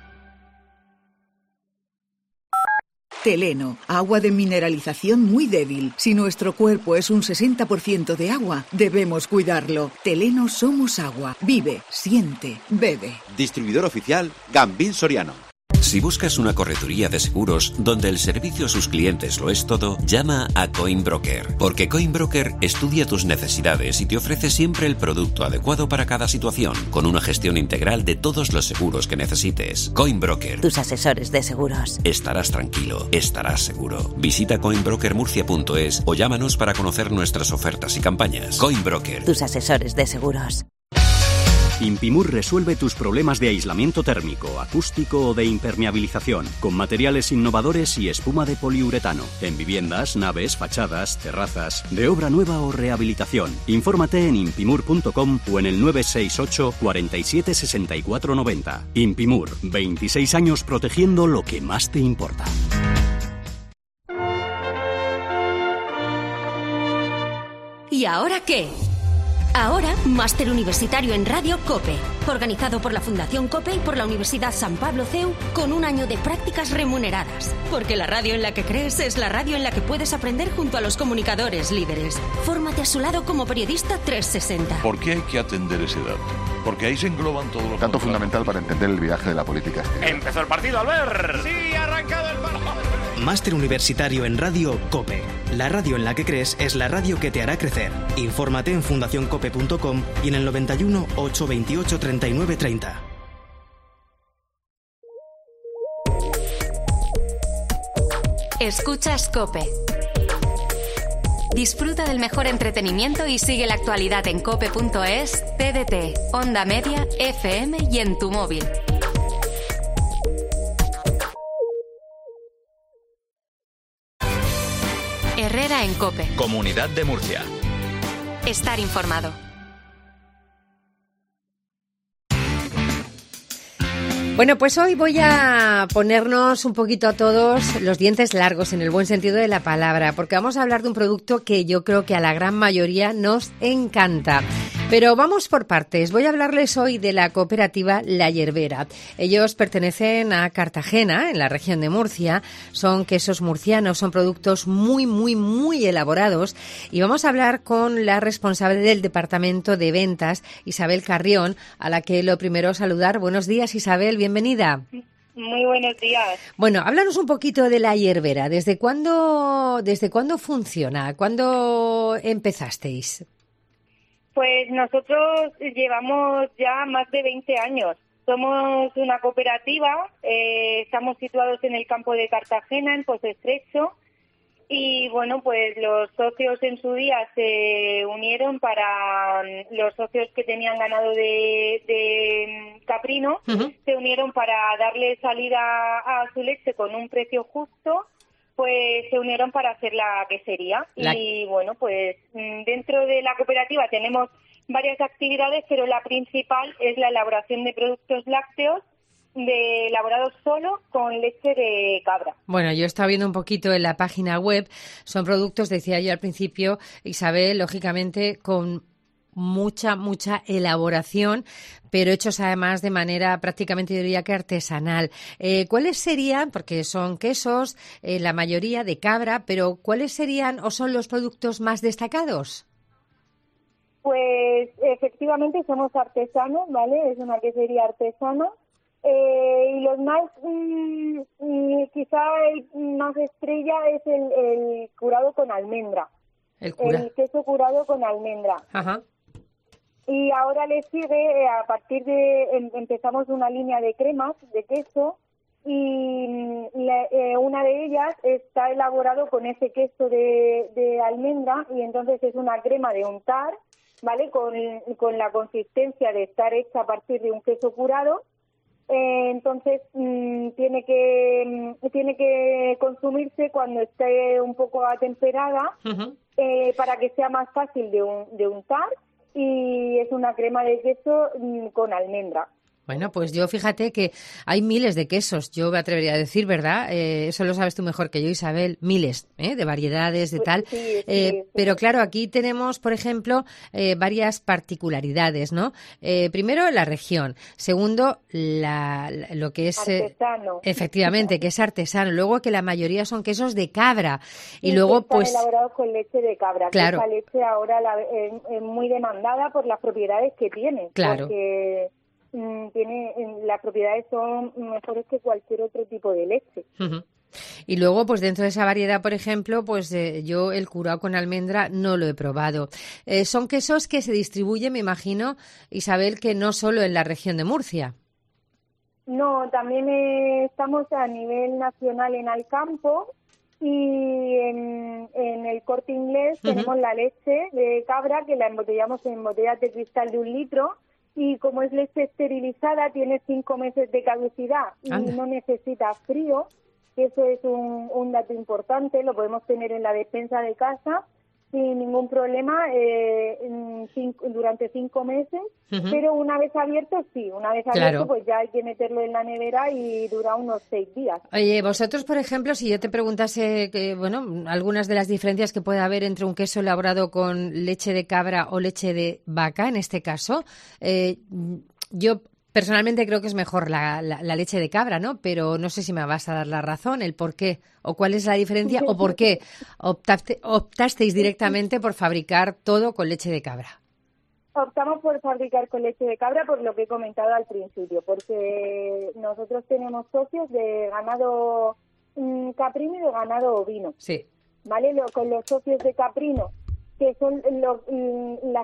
Teleno, agua de mineralización muy débil. Si nuestro cuerpo es un sesenta por ciento de agua, debemos cuidarlo. Teleno somos agua. Vive, siente, bebe. Distribuidor oficial Gambín Soriano. Si buscas una correduría de seguros donde el servicio a sus clientes lo es todo, llama a Coinbroker, porque Coinbroker estudia tus necesidades y te ofrece siempre el producto adecuado para cada situación, con una gestión integral de todos los seguros que necesites. Coinbroker. Tus asesores de seguros. Estarás tranquilo, estarás seguro. Visita coinbroker murcia punto es o llámanos para conocer nuestras ofertas y campañas. Coinbroker. Tus asesores de seguros. Impimur resuelve tus problemas de aislamiento térmico, acústico o de impermeabilización, con materiales innovadores y espuma de poliuretano, en viviendas, naves, fachadas, terrazas, de obra nueva o rehabilitación. Infórmate en impimur punto com o en el nueve seis ocho, cuarenta y siete, sesenta y cuatro noventa. Impimur, veintiséis años protegiendo lo que más te importa. ¿Y ahora qué? Ahora, Máster Universitario en Radio COPE, organizado por la Fundación COPE y por la Universidad San Pablo C E U, con un año de prácticas remuneradas. Porque la radio en la que crees es la radio en la que puedes aprender junto a los comunicadores líderes. Fórmate a su lado como periodista trescientos sesenta. ¿Por qué hay que atender ese dato? Porque ahí se engloban todos los... Tanto fundamental para entender el viaje de la política exterior. Empezó el partido, Albert. Sí, ha arrancado el balón. Máster Universitario en Radio COPE. La radio en la que crees es la radio que te hará crecer. Infórmate en fundación cope punto com y en el noventa y uno, ochocientos veintiocho, treinta y nueve treinta. Escuchas COPE. Disfruta del mejor entretenimiento y sigue la actualidad en cope punto es, T D T, Onda Media, F M y en tu móvil. Herrera en COPE. Comunidad de Murcia. Estar informado. Bueno, pues hoy voy a ponernos un poquito a todos los dientes largos en el buen sentido de la palabra, porque vamos a hablar de un producto que yo creo que a la gran mayoría nos encanta. Pero vamos por partes. Voy a hablarles hoy de la cooperativa La Yerbera. Ellos pertenecen a Cartagena, en la región de Murcia. Son quesos murcianos, son productos muy, muy, muy elaborados. Y vamos a hablar con la responsable del departamento de ventas, Isabel Carrión, a la que lo primero saludar. Buenos días, Isabel, bienvenida. Muy buenos días. Bueno, háblanos un poquito de La Yerbera. ¿Desde cuándo, desde cuándo funciona? ¿Cuándo empezasteis? Pues nosotros llevamos ya más de veinte años. Somos una cooperativa, eh, estamos situados en el campo de Cartagena, en Pozo Estrecho, Y bueno, pues los socios en su día se unieron para, los socios que tenían ganado de, de caprino, uh-huh. se unieron para darle salida a su leche con un precio justo, pues se unieron para hacer la quesería. La... Y bueno, pues dentro de la cooperativa tenemos varias actividades, pero la principal es la elaboración de productos lácteos de elaborados solo con leche de cabra. Bueno, yo he estado viendo un poquito en la página web. Son productos, decía yo al principio, Isabel, lógicamente con mucha, mucha elaboración, pero hechos además de manera prácticamente, yo diría que artesanal. Eh, ¿Cuáles serían, porque son quesos, eh, la mayoría de cabra, pero cuáles serían o son los productos más destacados? Pues efectivamente somos artesanos, ¿vale? Es una quesería artesana. Eh, y los más, mm, quizá el más estrella es el, el curado con almendra. El, cura. el queso curado con almendra. Ajá. Y ahora le sigue, a partir de, em, empezamos una línea de cremas de queso y la, eh, una de ellas está elaborado con ese queso de, de almendra y entonces es una crema de untar, ¿vale? Con, con la consistencia de estar hecha a partir de un queso curado. Eh, entonces mmm, tiene que mmm, tiene que consumirse cuando esté un poco atemperada, uh-huh. eh, para que sea más fácil de, un, de untar, y es una crema de queso mmm, con almendra. Bueno, pues yo fíjate que hay miles de quesos, yo me atrevería a decir, ¿verdad? Eh, eso lo sabes tú mejor que yo, Isabel, miles ¿eh? de variedades, de pues tal. Sí, sí, eh, sí. Pero claro, aquí tenemos, por ejemplo, eh, varias particularidades, ¿no? Eh, primero, la región. Segundo, la, la, lo que es... Artesano. Eh, efectivamente, que es artesano. Luego, que la mayoría son quesos de cabra. Y sí, luego, están pues... elaborados con leche de cabra. Claro. Esa leche ahora la, es, es muy demandada por las propiedades que tiene. Claro. Porque... tiene las propiedades son mejores que cualquier otro tipo de leche. Uh-huh. Y luego, pues dentro de esa variedad, por ejemplo, pues eh, yo el curao con almendra no lo he probado. Eh, son quesos que se distribuyen, me imagino, Isabel, que no solo en la región de Murcia. No, también eh, estamos a nivel nacional en Alcampo y en, en el Corte Inglés uh-huh. tenemos la leche de cabra que la embotellamos en botellas de cristal de un litro. Y como es leche esterilizada, tiene cinco meses de caducidad y Anda. no necesita frío, que eso es un, un dato importante, lo podemos tener en la despensa de casa sin ningún problema eh, en cinco, durante cinco meses, uh-huh. pero una vez abierto, sí, una vez abierto claro. pues ya hay que meterlo en la nevera y dura unos seis días. Oye, vosotros, por ejemplo, si yo te preguntase, que, bueno, algunas de las diferencias que puede haber entre un queso elaborado con leche de cabra o leche de vaca, en este caso, eh, yo... personalmente creo que es mejor la, la, la leche de cabra, ¿no? Pero no sé si me vas a dar la razón, el por qué, o cuál es la diferencia, o por qué optaste, optasteis directamente por fabricar todo con leche de cabra. Optamos por fabricar con leche de cabra por lo que he comentado al principio, porque nosotros tenemos socios de ganado mmm, caprino y de ganado ovino. Sí. ¿Vale? Lo, con los socios de caprino, que son los, la,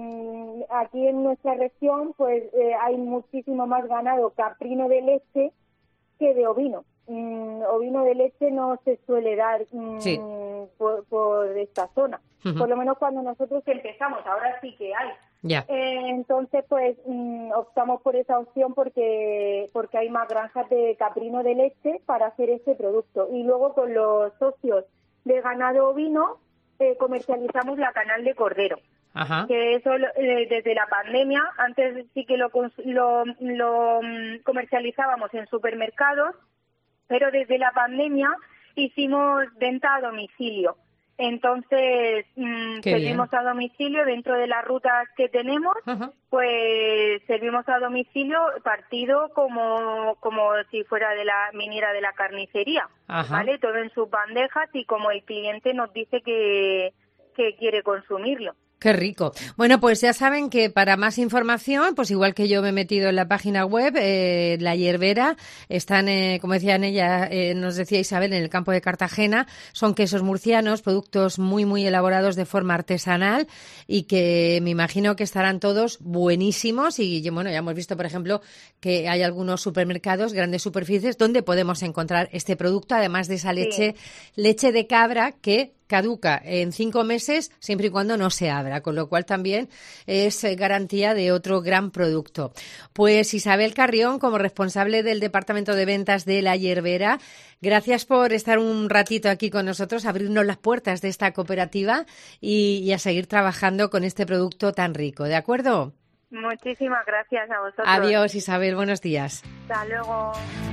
aquí en nuestra región, pues eh, hay muchísimo más ganado caprino de leche que de ovino. Mm, ovino de leche no se suele dar mm, sí. por, por esta zona. Uh-huh. Por lo menos cuando nosotros empezamos, ahora sí que hay. Yeah. Eh, entonces, pues mm, optamos por esa opción porque porque hay más granjas de caprino de leche para hacer este producto. Y luego con los socios de ganado ovino, Eh, comercializamos la canal de cordero. Ajá. Que eso eh, desde la pandemia, antes sí que lo, lo, lo um, comercializábamos en supermercados, pero desde la pandemia hicimos venta a domicilio. Entonces, mmm, servimos bien. a domicilio dentro de las rutas que tenemos, uh-huh. pues servimos a domicilio partido como como si fuera de la viniera de la carnicería, uh-huh. ¿vale? Todo en sus bandejas y como el cliente nos dice que, que quiere consumirlo. Qué rico. Bueno, pues ya saben que para más información, pues igual que yo me he metido en la página web, eh, La Hierbera, están, eh, como decían ella, eh, nos decía Isabel, en el campo de Cartagena, son quesos murcianos, productos muy, muy elaborados de forma artesanal y que me imagino que estarán todos buenísimos y, bueno, ya hemos visto, por ejemplo, que hay algunos supermercados, grandes superficies, donde podemos encontrar este producto, además de esa leche, sí. leche de cabra que caduca en cinco meses siempre y cuando no se abra, con lo cual también es garantía de otro gran producto. Pues Isabel Carrión, como responsable del Departamento de Ventas de La Hierbera, gracias por estar un ratito aquí con nosotros, abrirnos las puertas de esta cooperativa y, y a seguir trabajando con este producto tan rico, ¿de acuerdo? Muchísimas gracias a vosotros. Adiós, Isabel, buenos días. Hasta luego.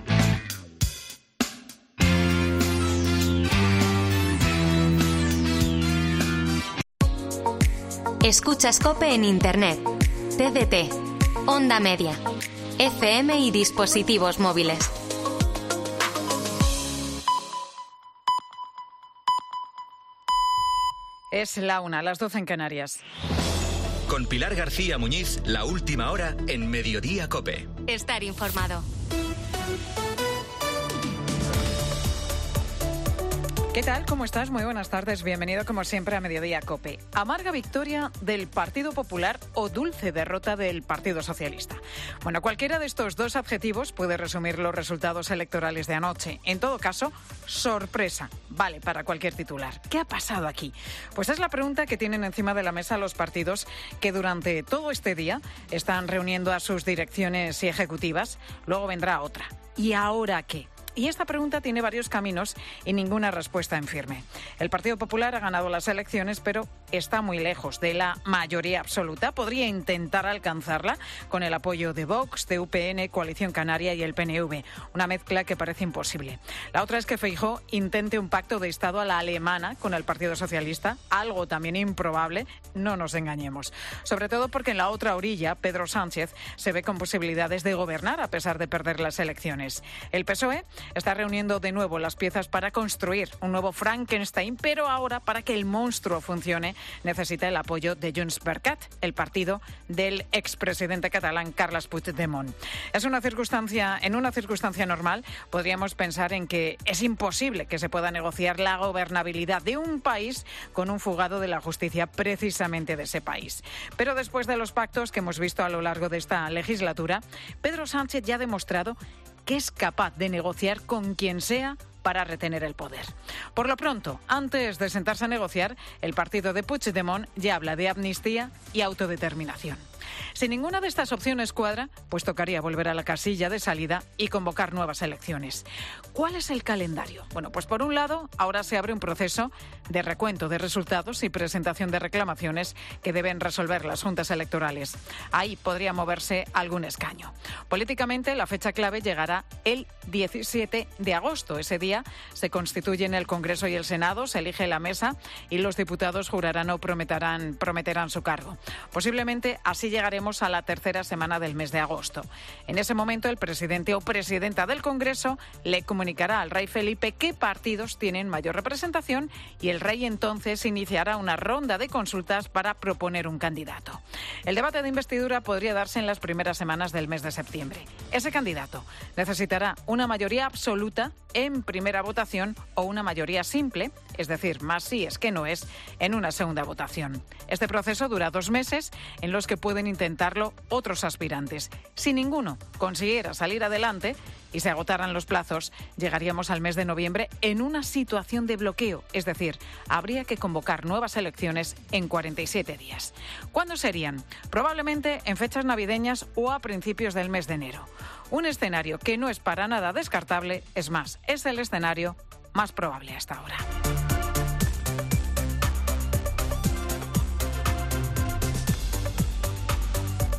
Escuchas COPE en Internet, T D T, Onda Media, F M y dispositivos móviles. Es la una, las doce en Canarias. Con Pilar García Muñiz, la última hora en Mediodía COPE. Estar informado. ¿Qué tal? ¿Cómo estás? Muy buenas tardes. Bienvenido como siempre a Mediodía COPE. Amarga victoria del Partido Popular o dulce derrota del Partido Socialista. Bueno, cualquiera de estos dos adjetivos puede resumir los resultados electorales de anoche. En todo caso, sorpresa. Vale para cualquier titular. ¿Qué ha pasado aquí? Pues es la pregunta que tienen encima de la mesa los partidos que durante todo este día están reuniendo a sus direcciones y ejecutivas. Luego vendrá otra. ¿Y ahora qué? Y esta pregunta tiene varios caminos y ninguna respuesta en firme. El Partido Popular ha ganado las elecciones, pero está muy lejos de la mayoría absoluta. Podría intentar alcanzarla con el apoyo de Vox, de U P N, Coalición Canaria y el P N V. Una mezcla que parece imposible. La otra es que Feijóo intente un pacto de Estado a la alemana con el Partido Socialista, algo también improbable, no nos engañemos. Sobre todo porque en la otra orilla, Pedro Sánchez se ve con posibilidades de gobernar a pesar de perder las elecciones. El P S O E está reuniendo de nuevo las piezas para construir un nuevo Frankenstein, pero ahora, para que el monstruo funcione, necesita el apoyo de Junts per Cat, el partido del expresidente catalán Carles Puigdemont. Es una circunstancia, en una circunstancia normal, podríamos pensar en que es imposible que se pueda negociar la gobernabilidad de un país con un fugado de la justicia precisamente de ese país. Pero después de los pactos que hemos visto a lo largo de esta legislatura, Pedro Sánchez ya ha demostrado que es capaz de negociar con quien sea para retener el poder. Por lo pronto, antes de sentarse a negociar, el partido de Puigdemont ya habla de amnistía y autodeterminación. Si ninguna de estas opciones cuadra, pues tocaría volver a la casilla de salida y convocar nuevas elecciones. ¿Cuál es el calendario? Bueno, pues por un lado, ahora se abre un proceso de recuento de resultados y presentación de reclamaciones que deben resolver las juntas electorales. Ahí podría moverse algún escaño. Políticamente, la fecha clave llegará el diecisiete de agosto. Ese día se constituyen el Congreso y el Senado, se elige la mesa y los diputados jurarán o prometerán, prometerán su cargo. Posiblemente así llegaremos a la tercera semana del mes de agosto. En ese momento, el presidente o presidenta del Congreso le comunicará al rey Felipe qué partidos tienen mayor representación y el rey entonces iniciará una ronda de consultas para proponer un candidato. El debate de investidura podría darse en las primeras semanas del mes de septiembre. Ese candidato necesitará una mayoría absoluta en primera votación o una mayoría simple, es decir, más sí es que no es, en una segunda votación. Este proceso dura dos meses en los que pueden intentarlo otros aspirantes. Si ninguno consiguiera salir adelante y se agotaran los plazos, llegaríamos al mes de noviembre en una situación de bloqueo, es decir, habría que convocar nuevas elecciones en cuarenta y siete días. ¿Cuándo serían? Probablemente en fechas navideñas o a principios del mes de enero. Un escenario que no es para nada descartable, es más, es el escenario más probable hasta ahora.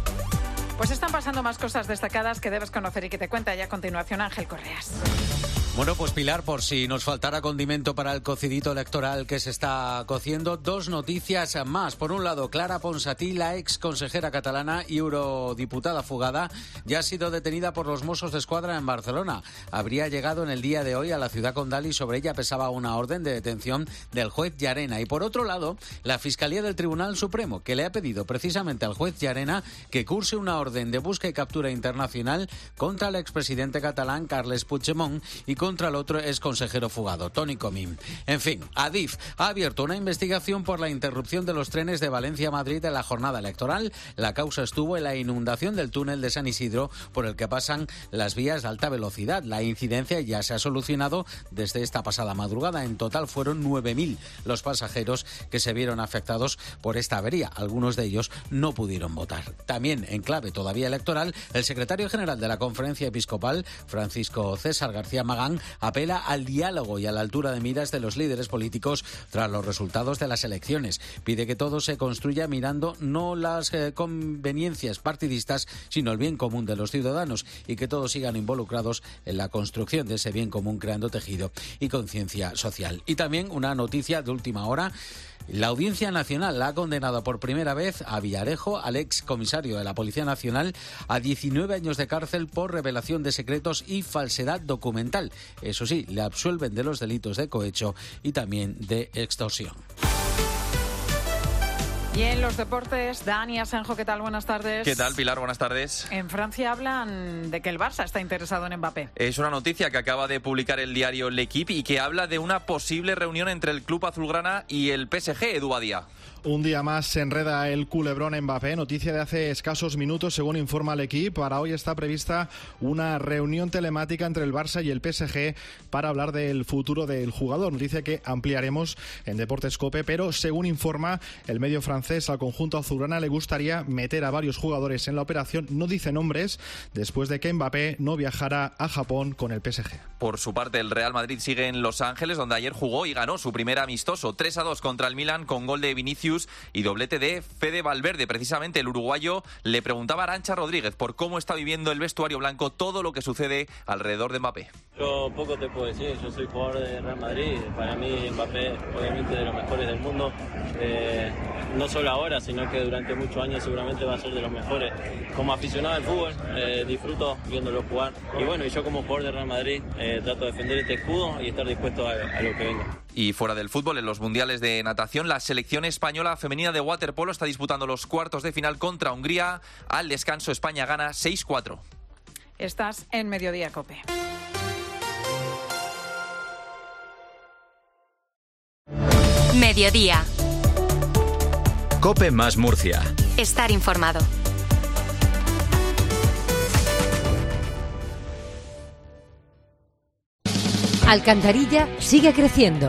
Pues están pasando más cosas destacadas que debes conocer y que te cuenta ya a continuación Ángel Correas. Bueno, pues Pilar, por si nos faltara condimento para el cocidito electoral que se está cociendo, dos noticias más. Por un lado, Clara Ponsatí, la ex consejera catalana y eurodiputada fugada, ya ha sido detenida por los Mossos de Escuadra en Barcelona. Habría llegado en el día de hoy a la ciudad condal y sobre ella pesaba una orden de detención del juez Llarena. Y por otro lado, la Fiscalía del Tribunal Supremo, que le ha pedido precisamente al juez Llarena que curse una orden de busca y captura internacional contra el expresidente catalán Carles Puigdemont y contra el otro ex consejero fugado, Toni Comín. En fin, Adif ha abierto una investigación por la interrupción de los trenes de Valencia a Madrid en la jornada electoral. La causa estuvo en la inundación del túnel de San Isidro por el que pasan las vías de alta velocidad. La incidencia ya se ha solucionado desde esta pasada madrugada. En total fueron nueve mil los pasajeros que se vieron afectados por esta avería. Algunos de ellos no pudieron votar. También en clave todavía electoral, el secretario general de la Conferencia Episcopal, Francisco César García Magán, apela al diálogo y a la altura de miras de los líderes políticos tras los resultados de las elecciones. Pide que todo se construya mirando no las eh, conveniencias partidistas, sino el bien común de los ciudadanos y que todos sigan involucrados en la construcción de ese bien común, creando tejido y conciencia social. Y también una noticia de última hora. La Audiencia Nacional la ha condenado por primera vez a Villarejo, al ex comisario de la Policía Nacional, a diecinueve años de cárcel por revelación de secretos y falsedad documental. Eso sí, le absuelven de los delitos de cohecho y también de extorsión. Y en los deportes, Dani Asenjo, ¿qué tal? Buenas tardes. ¿Qué tal, Pilar? Buenas tardes. En Francia hablan de que el Barça está interesado en Mbappé. Es una noticia que acaba de publicar el diario L'Equipe y que habla de una posible reunión entre el club azulgrana y el P S G, Edu Badía. Un día más se enreda el culebrón Mbappé, noticia de hace escasos minutos, según informa L'Equipe. Para hoy está prevista una reunión telemática entre el Barça y el P S G para hablar del futuro del jugador, noticia que ampliaremos en Deportes COPE, pero según informa el medio francés, al conjunto azulgrana le gustaría meter a varios jugadores en la operación, no dice nombres, después de que Mbappé no viajara a Japón con el P S G. Por su parte, el Real Madrid sigue en Los Ángeles, donde ayer jugó y ganó su primer amistoso, tres a dos contra el Milan, con gol de Vinicius y doblete de Fede Valverde. Precisamente el uruguayo le preguntaba a Arantxa Rodríguez por cómo está viviendo el vestuario blanco todo lo que sucede alrededor de Mbappé. Yo poco te puedo decir, yo soy jugador de Real Madrid, para mí Mbappé obviamente de los mejores del mundo, eh, no solo ahora, sino que durante muchos años seguramente va a ser de los mejores. Como aficionado al fútbol, eh, disfruto viéndolo jugar y bueno, y yo como jugador de Real Madrid eh, trato de defender este escudo y estar dispuesto a, a lo que venga. Y fuera del fútbol, en los mundiales de natación, la selección española femenina de waterpolo está disputando los cuartos de final contra Hungría. Al descanso, España gana seis cuatro. Estás en Mediodía COPE. Mediodía. COPE más Murcia. Estar informado. Alcantarilla sigue creciendo.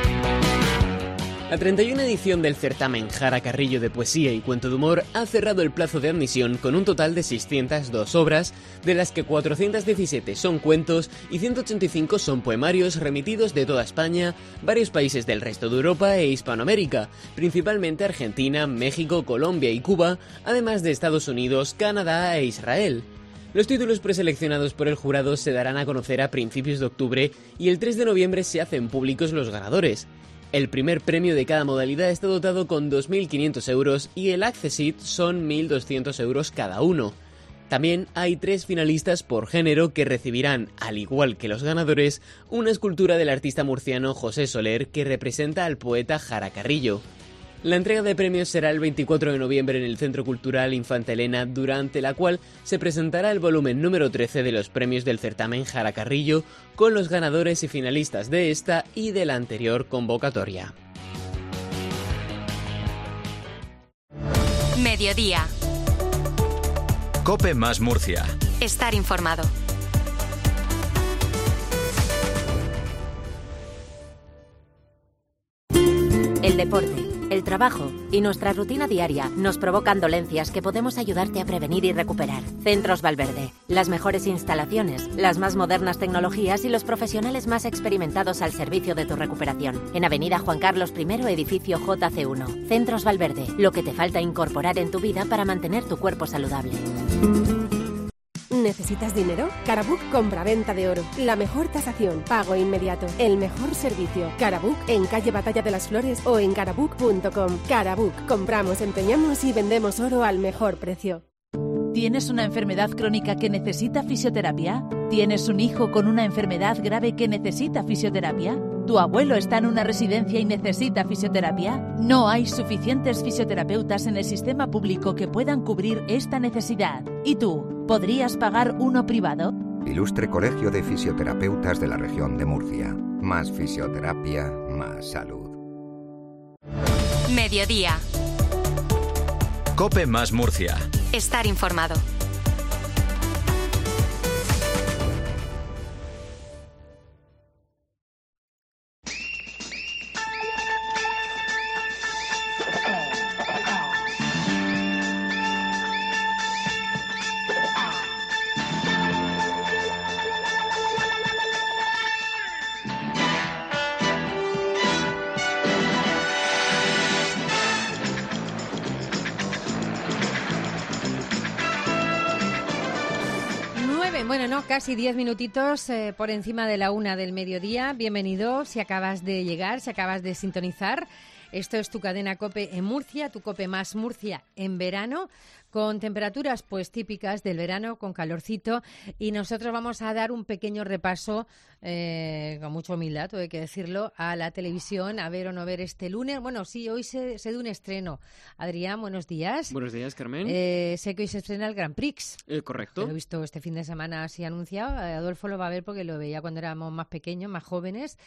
La treinta y una edición del certamen Jara Carrillo de Poesía y Cuento de Humor ha cerrado el plazo de admisión con un total de seiscientas dos obras, de las que cuatrocientas diecisiete son cuentos y ciento ochenta y cinco son poemarios remitidos de toda España, varios países del resto de Europa e Hispanoamérica, principalmente Argentina, México, Colombia y Cuba, además de Estados Unidos, Canadá e Israel. Los títulos preseleccionados por el jurado se darán a conocer a principios de octubre y el tres de noviembre se hacen públicos los ganadores. El primer premio de cada modalidad está dotado con dos mil quinientos euros y el Accessit son mil doscientos euros cada uno. También hay tres finalistas por género que recibirán, al igual que los ganadores, una escultura del artista murciano José Soler que representa al poeta Jara Carrillo. La entrega de premios será el veinticuatro de noviembre en el Centro Cultural Infanta Elena, durante la cual se presentará el volumen número trece de los premios del certamen Jara Carrillo, con los ganadores y finalistas de esta y de la anterior convocatoria. Mediodía. COPE más Murcia. Estar informado. El deporte, el trabajo y nuestra rutina diaria nos provocan dolencias que podemos ayudarte a prevenir y recuperar. Centros Valverde, las mejores instalaciones, las más modernas tecnologías y los profesionales más experimentados al servicio de tu recuperación. En Avenida Juan Carlos primero, edificio J C uno. Centros Valverde, lo que te falta incorporar en tu vida para mantener tu cuerpo saludable. ¿Necesitas dinero? Carabook compra-venta de oro. La mejor tasación, pago inmediato, el mejor servicio. Carabook en calle Batalla de las Flores o en carabook punto com. Carabook, compramos, empeñamos y vendemos oro al mejor precio. ¿Tienes una enfermedad crónica que necesita fisioterapia? ¿Tienes un hijo con una enfermedad grave que necesita fisioterapia? ¿Tu abuelo está en una residencia y necesita fisioterapia? No hay suficientes fisioterapeutas en el sistema público que puedan cubrir esta necesidad. ¿Y tú? ¿Podrías pagar uno privado? Ilustre Colegio de Fisioterapeutas de la Región de Murcia. Más fisioterapia, más salud. Mediodía. COPE más Murcia. Estar informado. Bueno, no, casi diez minutitos eh, por encima de la una del mediodía. Bienvenido si acabas de llegar, si acabas de sintonizar. Esto es tu cadena COPE en Murcia, tu COPE más Murcia en verano, con temperaturas pues típicas del verano, con calorcito. Y nosotros vamos a dar un pequeño repaso, eh, con mucha humildad, tengo que decirlo, a la televisión, a ver o no ver este lunes. Bueno, sí, hoy se, se da un estreno. Adrián, buenos días. Buenos días, Carmen. Eh, sé que hoy se estrena el Grand Prix. Eh, correcto. Lo he visto este fin de semana así anunciado. Adolfo lo va a ver porque lo veía cuando éramos más pequeños, más jóvenes.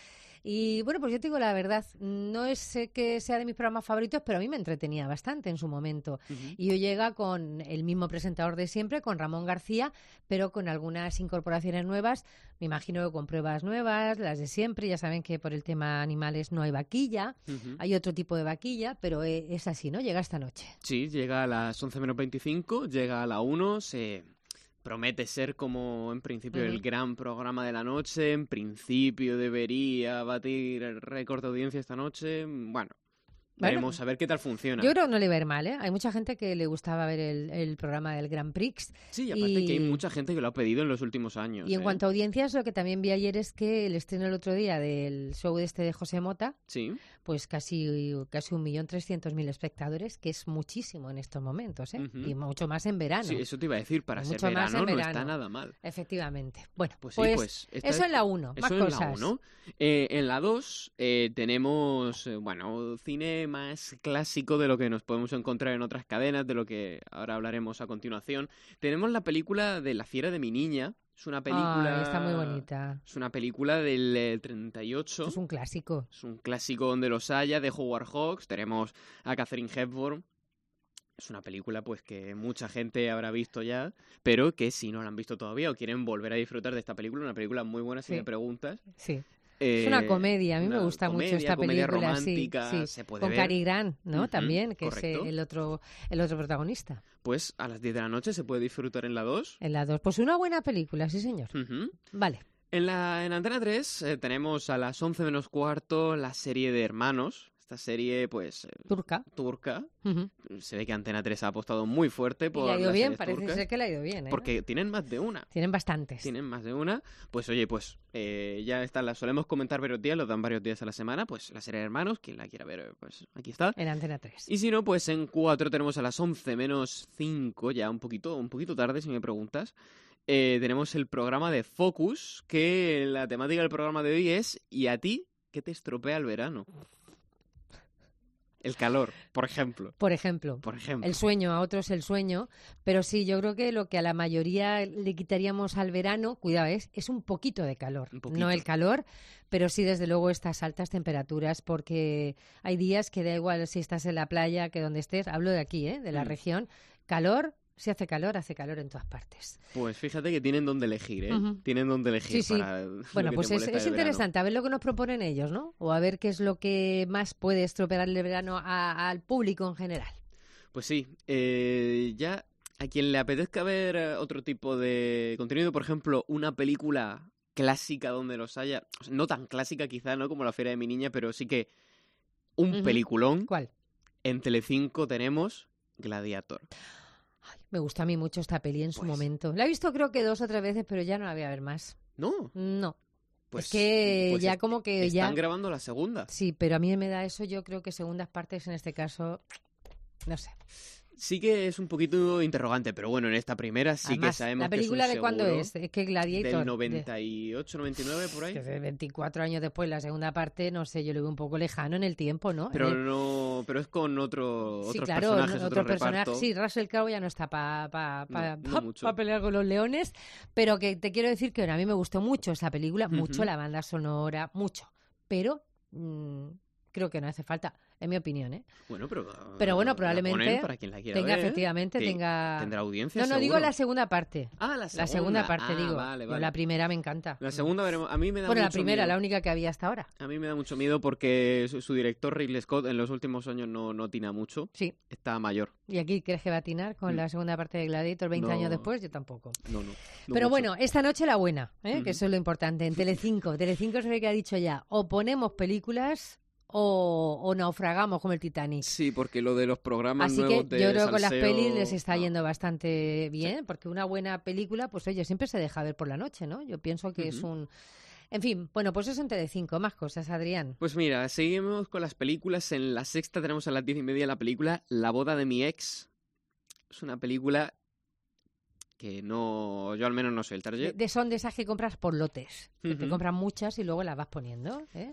Y bueno, pues yo te digo la verdad, no es que sea de mis programas favoritos, pero a mí me entretenía bastante en su momento. Uh-huh. Y hoy llega con el mismo presentador de siempre, con Ramón García, pero con algunas incorporaciones nuevas. Me imagino que con pruebas nuevas, las de siempre. Ya saben que por el tema animales no hay vaquilla, uh-huh. Hay otro tipo de vaquilla, pero es así, ¿no? Llega esta noche. Sí, llega a las once menos veinticinco, llega a la una, se... promete ser como en principio uh-huh. el gran programa de la noche, en principio debería batir el récord de audiencia esta noche, bueno, veremos bueno, a ver qué tal funciona. Yo creo que no le va a ir mal, ¿eh? Hay mucha gente que le gustaba ver el, el programa del Grand Prix. Sí, y aparte y... que hay mucha gente que lo ha pedido en los últimos años. Y en ¿eh? cuanto a audiencias, lo que también vi ayer es que el estreno el otro día del show este de José Mota, sí, pues casi casi un millón trescientos mil espectadores, que es muchísimo en estos momentos, ¿eh? Uh-huh. Y mucho más en verano. Sí, eso te iba a decir, para ser verano, verano no está nada mal. Efectivamente. Bueno, pues, pues, sí, pues eso en la uno, más eso cosas. En la uno. Eh, en la dos eh, tenemos, eh, bueno, cine más clásico de lo que nos podemos encontrar en otras cadenas, de lo que ahora hablaremos a continuación. Tenemos la película de La fiera de mi niña. Es una película... Ay, está muy bonita. Es una película del eh, treinta y ocho. Es un clásico. Es un clásico donde los haya, de Howard Hawks. Tenemos a Katharine Hepburn. Es una película pues que mucha gente habrá visto ya, pero que si no la han visto todavía o quieren volver a disfrutar de esta película, una película muy buena si sí. me preguntas. Sí. Eh, es una comedia, a mí me gusta comedia, mucho esta comedia película, romántica, sí, sí. Se puede con ver. Cary Grant, ¿no? Uh-huh, también, que correcto. es el otro el otro protagonista. Pues a las diez de la noche se puede disfrutar en la dos. En la dos, pues una buena película, sí señor. Uh-huh. Vale. En la en Antena tres eh, tenemos a las once menos cuarto la serie de Hermanos. Esta serie, pues... Eh, turca. Turca. Uh-huh. Se ve que Antena tres ha apostado muy fuerte por y le ha ido las bien, series parece turcas, ser que le ha ido bien, ¿eh? Porque tienen más de una. Tienen bastantes. Tienen más de una. Pues oye, pues eh, ya está, la solemos comentar varios días, lo dan varios días a la semana, pues la serie de Hermanos, quien la quiera ver, pues aquí está. En Antena tres. Y si no, pues en cuatro tenemos a las once menos cinco, ya un poquito, un poquito tarde si me preguntas. Eh, tenemos el programa de Focus, que la temática del programa de hoy es ¿y a ti qué te estropea el verano? El calor, por ejemplo. Por ejemplo. Por ejemplo. El sueño, a otros el sueño. Pero sí, yo creo que lo que a la mayoría le quitaríamos al verano, cuidado, es, es un poquito de calor. No el calor, pero sí, desde luego, estas altas temperaturas, porque hay días que da igual si estás en la playa que donde estés. Hablo de aquí, ¿eh? De la mm. región. Calor. Si hace calor, hace calor en todas partes. Pues fíjate que tienen donde elegir, ¿eh? Uh-huh. Tienen donde elegir sí, sí. para Bueno, pues es, es interesante a ver lo que nos proponen ellos, ¿no? O a ver qué es lo que más puede estropear el verano a, al público en general. Pues sí, eh, ya a quien le apetezca ver otro tipo de contenido, por ejemplo, una película clásica donde los haya, o sea, no tan clásica quizá, ¿no? Como La fiera de mi niña, pero sí que un uh-huh. peliculón. ¿Cuál? En Telecinco tenemos Gladiator. Me gustó a mí mucho esta peli en su pues... momento. La he visto creo que dos o tres veces, pero ya no la voy a ver más. ¿No? No. Pues, es que pues ya est- como que están ya... Están grabando la segunda. Sí, pero a mí me da eso, yo creo que segundas partes en este caso, no sé. Sí que es un poquito interrogante, pero bueno, en esta primera sí Además, que sabemos ¿la película que es de un cuándo seguro. es? Es que Gladiator... Del noventa y ocho, noventa y nueve, por ahí. Que de veinticuatro años después, la segunda parte, no sé, yo lo veo un poco lejano en el tiempo, ¿no? Pero el... no, pero es con otro, sí, otros claro, personajes, otro, otro personaje. reparto. Sí, Russell Crowe ya no está para pa, pa, no, no pa, mucho. pa pelear con los leones, pero que te quiero decir que bueno, a mí me gustó mucho esa película, mucho Ujú. la banda sonora, mucho, pero mmm, creo que no hace falta, en mi opinión, ¿eh? Bueno, pero, pero bueno, la probablemente ponen para quien la quiera tenga ver. efectivamente Sí, tenga tendrá audiencia. no, no seguro. digo la segunda parte. Ah, la segunda. La segunda parte Ah, digo. vale, Yo vale. la primera me encanta. La segunda veremos. A mí me da Bueno, la mucho primera, miedo. la única que había hasta ahora. A mí me da mucho miedo porque su, su director Ridley Scott en los últimos años no, no atina mucho. Sí. Está mayor. ¿Y aquí crees que va a atinar con Mm. la segunda parte de Gladiator veinte No. años después? Yo tampoco. No, no. no Pero mucho. bueno, esta noche la buena, ¿eh? Ujú. Que eso es lo importante. En Telecinco, Telecinco se ve que ha dicho ya, o ponemos películas o, o naufragamos como el Titanic. Sí, porque lo de los programas Así que nuevos de yo creo que con las salseo- pelis les está no. yendo bastante bien, porque una buena película, pues oye, siempre se deja ver por la noche, ¿no? Yo pienso que es Ujú. un... En fin, bueno, pues eso en Telecinco. Más cosas, Adrián. Pues mira, seguimos con las películas. En la sexta tenemos a las diez y media la película La boda de mi ex. Es una película que no... Yo al menos no soy el De, target. de- son de esas que compras por lotes. Que te Ujú. compras muchas y luego las vas poniendo, ¿eh?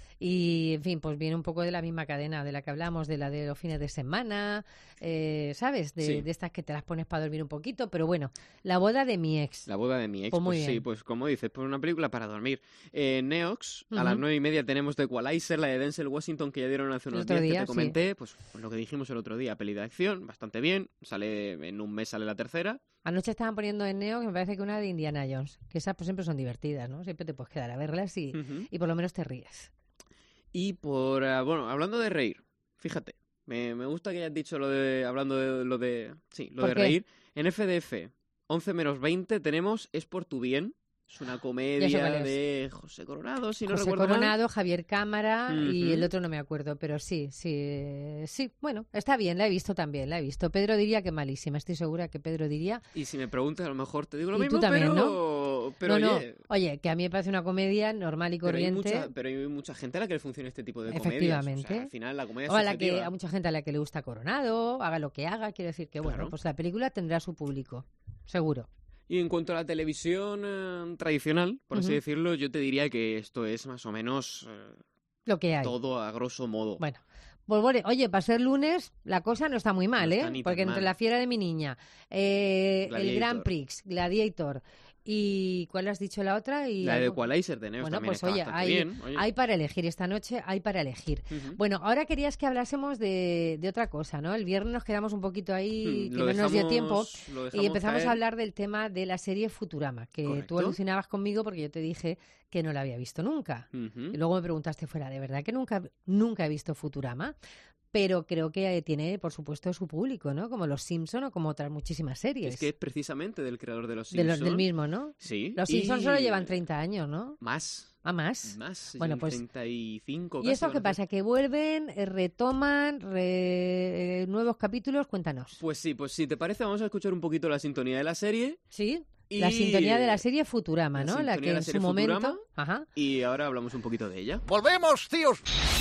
Y, en fin, pues viene un poco de la misma cadena de la que hablamos, de la de los fines de semana, eh, ¿sabes? De, Sí. de estas que te las pones para dormir un poquito. Pero bueno, La boda de mi ex. La boda de mi ex. Pues muy Pues sí, bien. pues como dices, pues una película para dormir. Eh, Neox, a las Ujú. nueve y media tenemos The Equalizer, la de Denzel Washington que ya dieron hace El unos otro días día, que te comenté. Pues, pues lo que dijimos el otro día, peli de acción, bastante bien. Sale en un mes, sale la tercera. Anoche estaban poniendo en Neo, que me parece que una de Indiana Jones. Que esas pues siempre son divertidas, ¿no? Siempre te puedes quedar a verlas y, Ujú. y por lo menos te ríes. Y por, ah, bueno, hablando de reír, fíjate, me, me gusta que hayas dicho lo de, hablando de lo de, sí, lo ¿Por de qué? reír. En F D F, once menos veinte, tenemos Es por tu bien. Es una comedia cuál es. de José Coronado, si no José recuerdo mal. Coronado, Javier Cámara y Ujú. el otro no me acuerdo, pero sí, sí, eh, sí, bueno, está bien, la he visto también, la he visto. Pedro diría que malísima, estoy segura que Pedro diría. Y si me preguntas, a lo mejor te digo lo Y mismo, tú también, pero... pero no, oye, no, oye, que a mí me parece una comedia normal y pero hay, corriente. mucha, pero hay mucha gente a la que le funciona este tipo de comedias. Efectivamente. O sea, al final la comedia O a la subjetiva. que a mucha gente a la que le gusta Coronado, haga lo que haga, quiero decir que bueno, Claro. pues la película tendrá su público, seguro. Y en cuanto a la televisión eh, tradicional, por así Ujú. decirlo, yo te diría que esto es más o menos eh, Lo que hay. todo a grosso modo. Bueno, pues bueno, oye, para ser lunes la cosa no está muy mal, No ¿eh? está ni tan Porque entre mal. La fiera de mi niña, eh, el Gladiator. Grand Prix, Gladiator y ¿cuál has dicho la otra? Y La de algo- Equalizer de Neos Bueno, también pues está oye, bastante hay, bien. Oye. hay para elegir esta noche, hay para elegir. Ujú. Bueno, ahora querías que hablásemos de, de otra cosa, ¿no? El viernes nos quedamos un poquito ahí, Hmm, que lo no nos dio dejamos- tiempo, lo y dejamos empezamos caer. a hablar del tema de la serie Futurama, que tú Correcto. alucinabas conmigo porque yo te dije que no la había visto nunca. Ujú. Y luego me preguntaste fuera, ¿de verdad que nunca, nunca he visto Futurama? Pero creo que tiene, por supuesto, su público, ¿no? Como Los Simpson o como otras muchísimas series. Es que es precisamente del creador de los De los- Simpsons. del mismo, ¿no? Sí. Los y- Simpsons solo llevan treinta años, ¿no? Más. ¿A más? Más. Bueno, llevan pues... treinta y cinco ¿Y casi eso van qué a ser. pasa? ¿Que vuelven, eh, retoman, re- eh, nuevos capítulos? Cuéntanos. Pues sí, pues si te parece, vamos a escuchar un poquito la sintonía de la serie. Sí. Y- La sintonía de la serie Futurama, La ¿no? La sintonía que de la en su serie momento... Futurama. Ajá. Y ahora hablamos un poquito de ella. ¡Volvemos, tíos!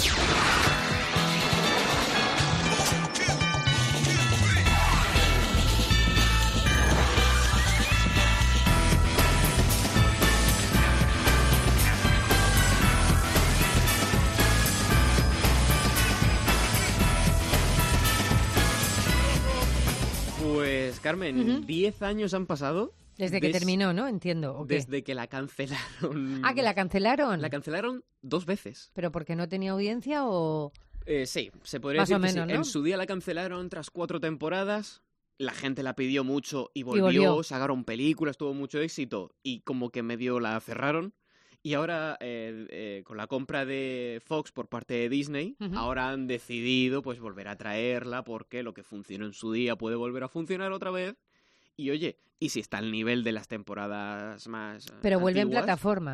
Pues Carmen, Ujú. diez años han pasado. Desde que des- terminó, ¿no? Entiendo. ¿o qué? Desde que la cancelaron. Ah, que la cancelaron. La cancelaron dos veces. ¿Pero porque no tenía audiencia o...? Eh, sí, se podría Más decir o que sí. menos, ¿no? En su día la cancelaron tras cuatro temporadas. La gente la pidió mucho y volvió, volvió. sacaron películas, tuvo mucho éxito y como que medio la cerraron. Y ahora, eh, eh, con la compra de Fox por parte de Disney, Ujú. ahora han decidido pues volver a traerla porque lo que funcionó en su día puede volver a funcionar otra vez. Y oye, y si está al nivel de las temporadas más eh, Pero vuelve en antiguas, plataforma.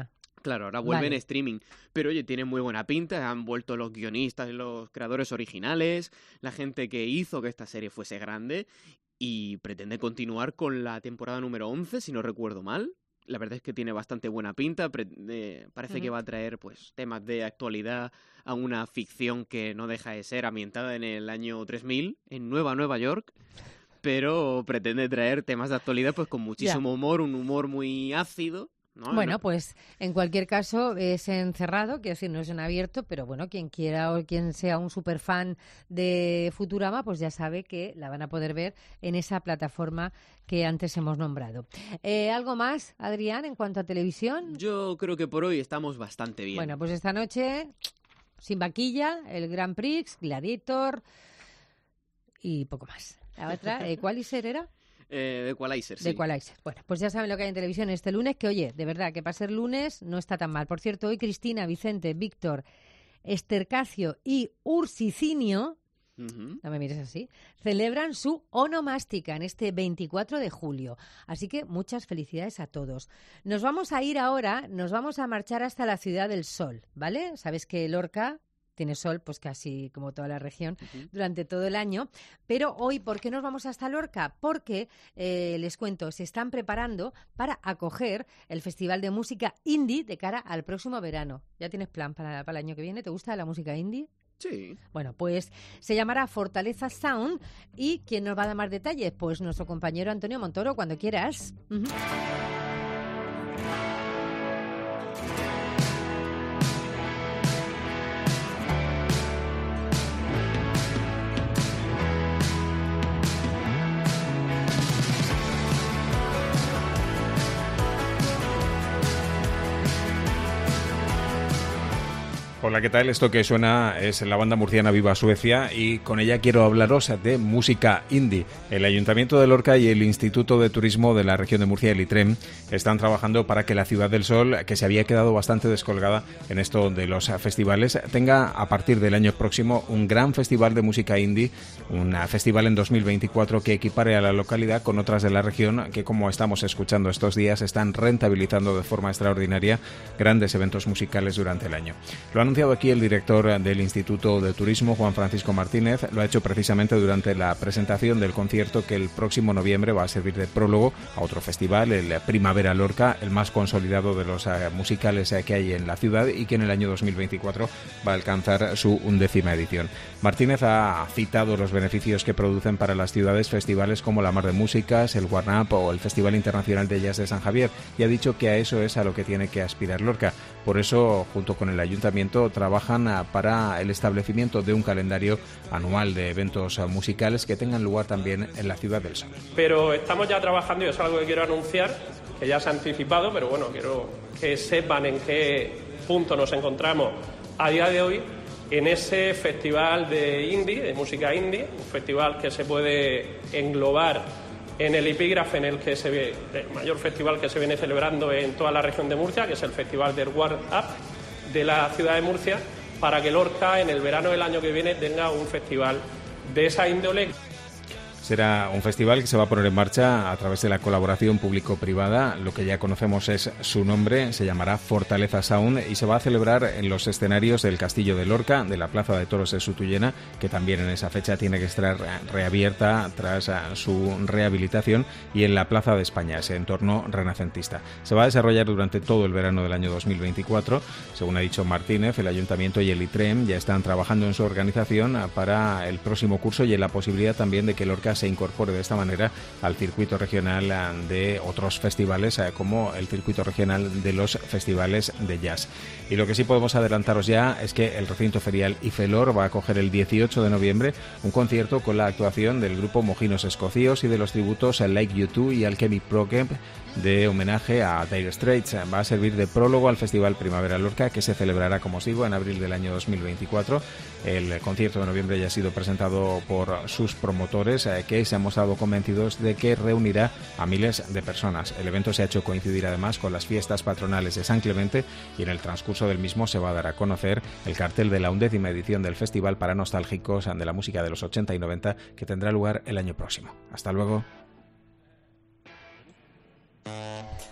Claro, ahora vuelven Vale. streaming. Pero oye, tiene muy buena pinta, han vuelto los guionistas y los creadores originales, la gente que hizo que esta serie fuese grande, y pretende continuar con la temporada número once, si no recuerdo mal. La verdad es que tiene bastante buena pinta, pre- eh, parece Ujú. que va a traer pues temas de actualidad a una ficción que no deja de ser ambientada en el año tres mil, en Nueva Nueva York, pero pretende traer temas de actualidad pues con muchísimo humor, un humor muy ácido, ¿no? Bueno, No- pues en cualquier caso es encerrado, quiero decir, no es en abierto, pero bueno, quien quiera o quien sea un superfan de Futurama, pues ya sabe que la van a poder ver en esa plataforma que antes hemos nombrado. Eh, ¿Algo más, Adrián, en cuanto a televisión? Yo creo que por hoy estamos bastante bien. Bueno, pues esta noche, sin vaquilla, el Grand Prix, Gladiator y poco más. La otra, eh, ¿Equalizer era? Eh, de Equalizer, sí. De Equalizer. Bueno, pues ya saben lo que hay en televisión este lunes, que oye, de verdad, que para ser lunes no está tan mal. Por cierto, hoy Cristina, Vicente, Víctor, Estercacio y Ursicinio, Ujú. no me mires así, celebran su onomástica en este veinticuatro de julio. Así que muchas felicidades a todos. Nos vamos a ir ahora, nos vamos a marchar hasta la Ciudad del Sol, ¿vale? Sabes que Lorca tiene sol, pues casi como toda la región, Ujú. durante todo el año. Pero hoy, ¿por qué nos vamos hasta Lorca? Porque, eh, les cuento, se están preparando para acoger el Festival de Música Indie de cara al próximo verano. ¿Ya tienes plan para, para el año que viene? ¿Te gusta la música indie? Sí. Bueno, pues se llamará Fortaleza Sound. ¿Y quién nos va a dar más detalles? Pues nuestro compañero Antonio Montoro, cuando quieras. Ujú. Hola, ¿qué tal? Esto que suena es la banda murciana Viva Suecia y con ella quiero hablaros de música indie. El Ayuntamiento de Lorca y el Instituto de Turismo de la región de Murcia, el ITREM, están trabajando para que la Ciudad del Sol, que se había quedado bastante descolgada en esto de los festivales, tenga a partir del año próximo un gran festival de música indie, un festival en dos mil veinticuatro que equipare a la localidad con otras de la región que, como estamos escuchando estos días, están rentabilizando de forma extraordinaria grandes eventos musicales durante el año. Lo han anunciado aquí el director del Instituto de Turismo, Juan Francisco Martínez. Lo ha hecho precisamente durante la presentación del concierto que el próximo noviembre va a servir de prólogo a otro festival, el Primavera Lorca, el más consolidado de los uh, musicales uh, que hay en la ciudad y que en el año dos mil veinticuatro va a alcanzar su undécima edición. Martínez ha citado los beneficios que producen para las ciudades festivales como la Mar de Músicas, el Warn Up o el Festival Internacional de Jazz de San Javier, y ha dicho que a eso es a lo que tiene que aspirar Lorca. Por eso, junto con el Ayuntamiento, trabajan para el establecimiento de un calendario anual de eventos musicales que tengan lugar también en la Ciudad del Sol. Pero estamos ya trabajando y es algo que quiero anunciar, que ya se ha anticipado, pero bueno, quiero que sepan en qué punto nos encontramos a día de hoy en ese festival de indie, de música indie, un festival que se puede englobar en el epígrafe en el que se ve el mayor festival que se viene celebrando en toda la región de Murcia, que es el Festival del Warm Up de la ciudad de Murcia, para que Lorca en el verano del año que viene tenga un festival de esa índole. Será un festival que se va a poner en marcha a través de la colaboración público-privada. Lo que ya conocemos es su nombre, se llamará Fortaleza Sound y se va a celebrar en los escenarios del Castillo de Lorca, de la Plaza de Toros de Sutuyena, que también en esa fecha tiene que estar reabierta tras su rehabilitación, y en la Plaza de España, ese entorno renacentista. Se va a desarrollar durante todo el verano del año dos mil veinticuatro. Según ha dicho Martínez, el Ayuntamiento y el ITREM ya están trabajando en su organización para el próximo curso y en la posibilidad también de que Lorca se incorpore de esta manera al circuito regional de otros festivales, como el circuito regional de los festivales de jazz. Y lo que sí podemos adelantaros ya es que el recinto ferial Ifelor va a acoger el dieciocho de noviembre un concierto con la actuación del grupo Mojinos Escocíos y de los tributos a Like U dos y Alchemic Project, de homenaje a Dire Straits. Va a servir de prólogo al Festival Primavera Lorca, que se celebrará, como os digo, en abril del año dos mil veinticuatro. El concierto de noviembre ya ha sido presentado por sus promotores, eh, que se han mostrado convencidos de que reunirá a miles de personas. El evento se ha hecho coincidir además con las fiestas patronales de San Clemente, y en el transcurso del mismo se va a dar a conocer el cartel de la undécima edición del Festival para Nostálgicos de la Música de los ochenta y noventa, que tendrá lugar el año próximo. Hasta luego.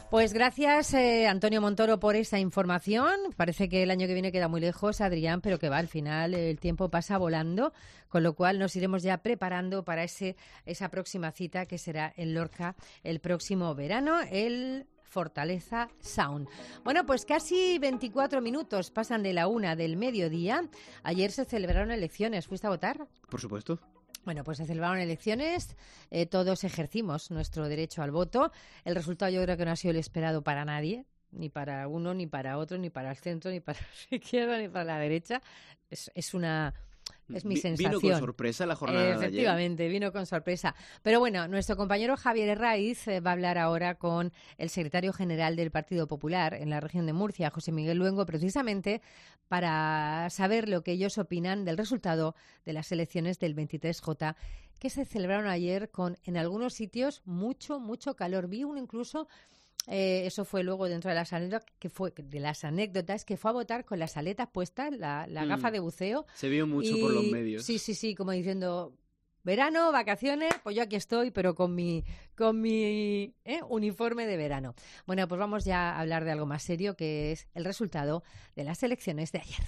Pues gracias, eh, Antonio Montoro, por esa información. Parece que el año que viene queda muy lejos, Adrián, pero que va, al final el tiempo pasa volando, con lo cual nos iremos ya preparando para ese esa próxima cita que será en Lorca el próximo verano, el Fortaleza Sound. Bueno, pues casi veinticuatro minutos pasan de la una del mediodía. Ayer se celebraron elecciones. ¿Fuiste a votar? Por supuesto. Bueno, pues se celebraron elecciones, eh, todos ejercimos nuestro derecho al voto. El resultado yo creo que no ha sido el esperado para nadie, ni para uno, ni para otro, ni para el centro, ni para la izquierda, ni para la derecha. Es, es una... Es mi sensación. Vino con sorpresa la jornada de ayer. Efectivamente, vino con sorpresa. Pero bueno, nuestro compañero Javier Herraiz eh, va a hablar ahora con el secretario general del Partido Popular en la región de Murcia, José Miguel Luengo, precisamente para saber lo que ellos opinan del resultado de las elecciones del veintitrés J, que se celebraron ayer con, en algunos sitios, mucho, mucho calor. Vi uno incluso... Eh, eso fue luego dentro de las anécdotas que fue de las anécdotas que fue a votar con las aletas puestas, la, la mm. gafa de buceo. Se vio mucho y, por los medios. Sí, sí, sí, como diciendo verano, vacaciones, pues yo aquí estoy, pero con mi con mi ¿eh? uniforme de verano. Bueno, pues vamos ya a hablar de algo más serio, que es el resultado de las elecciones de ayer.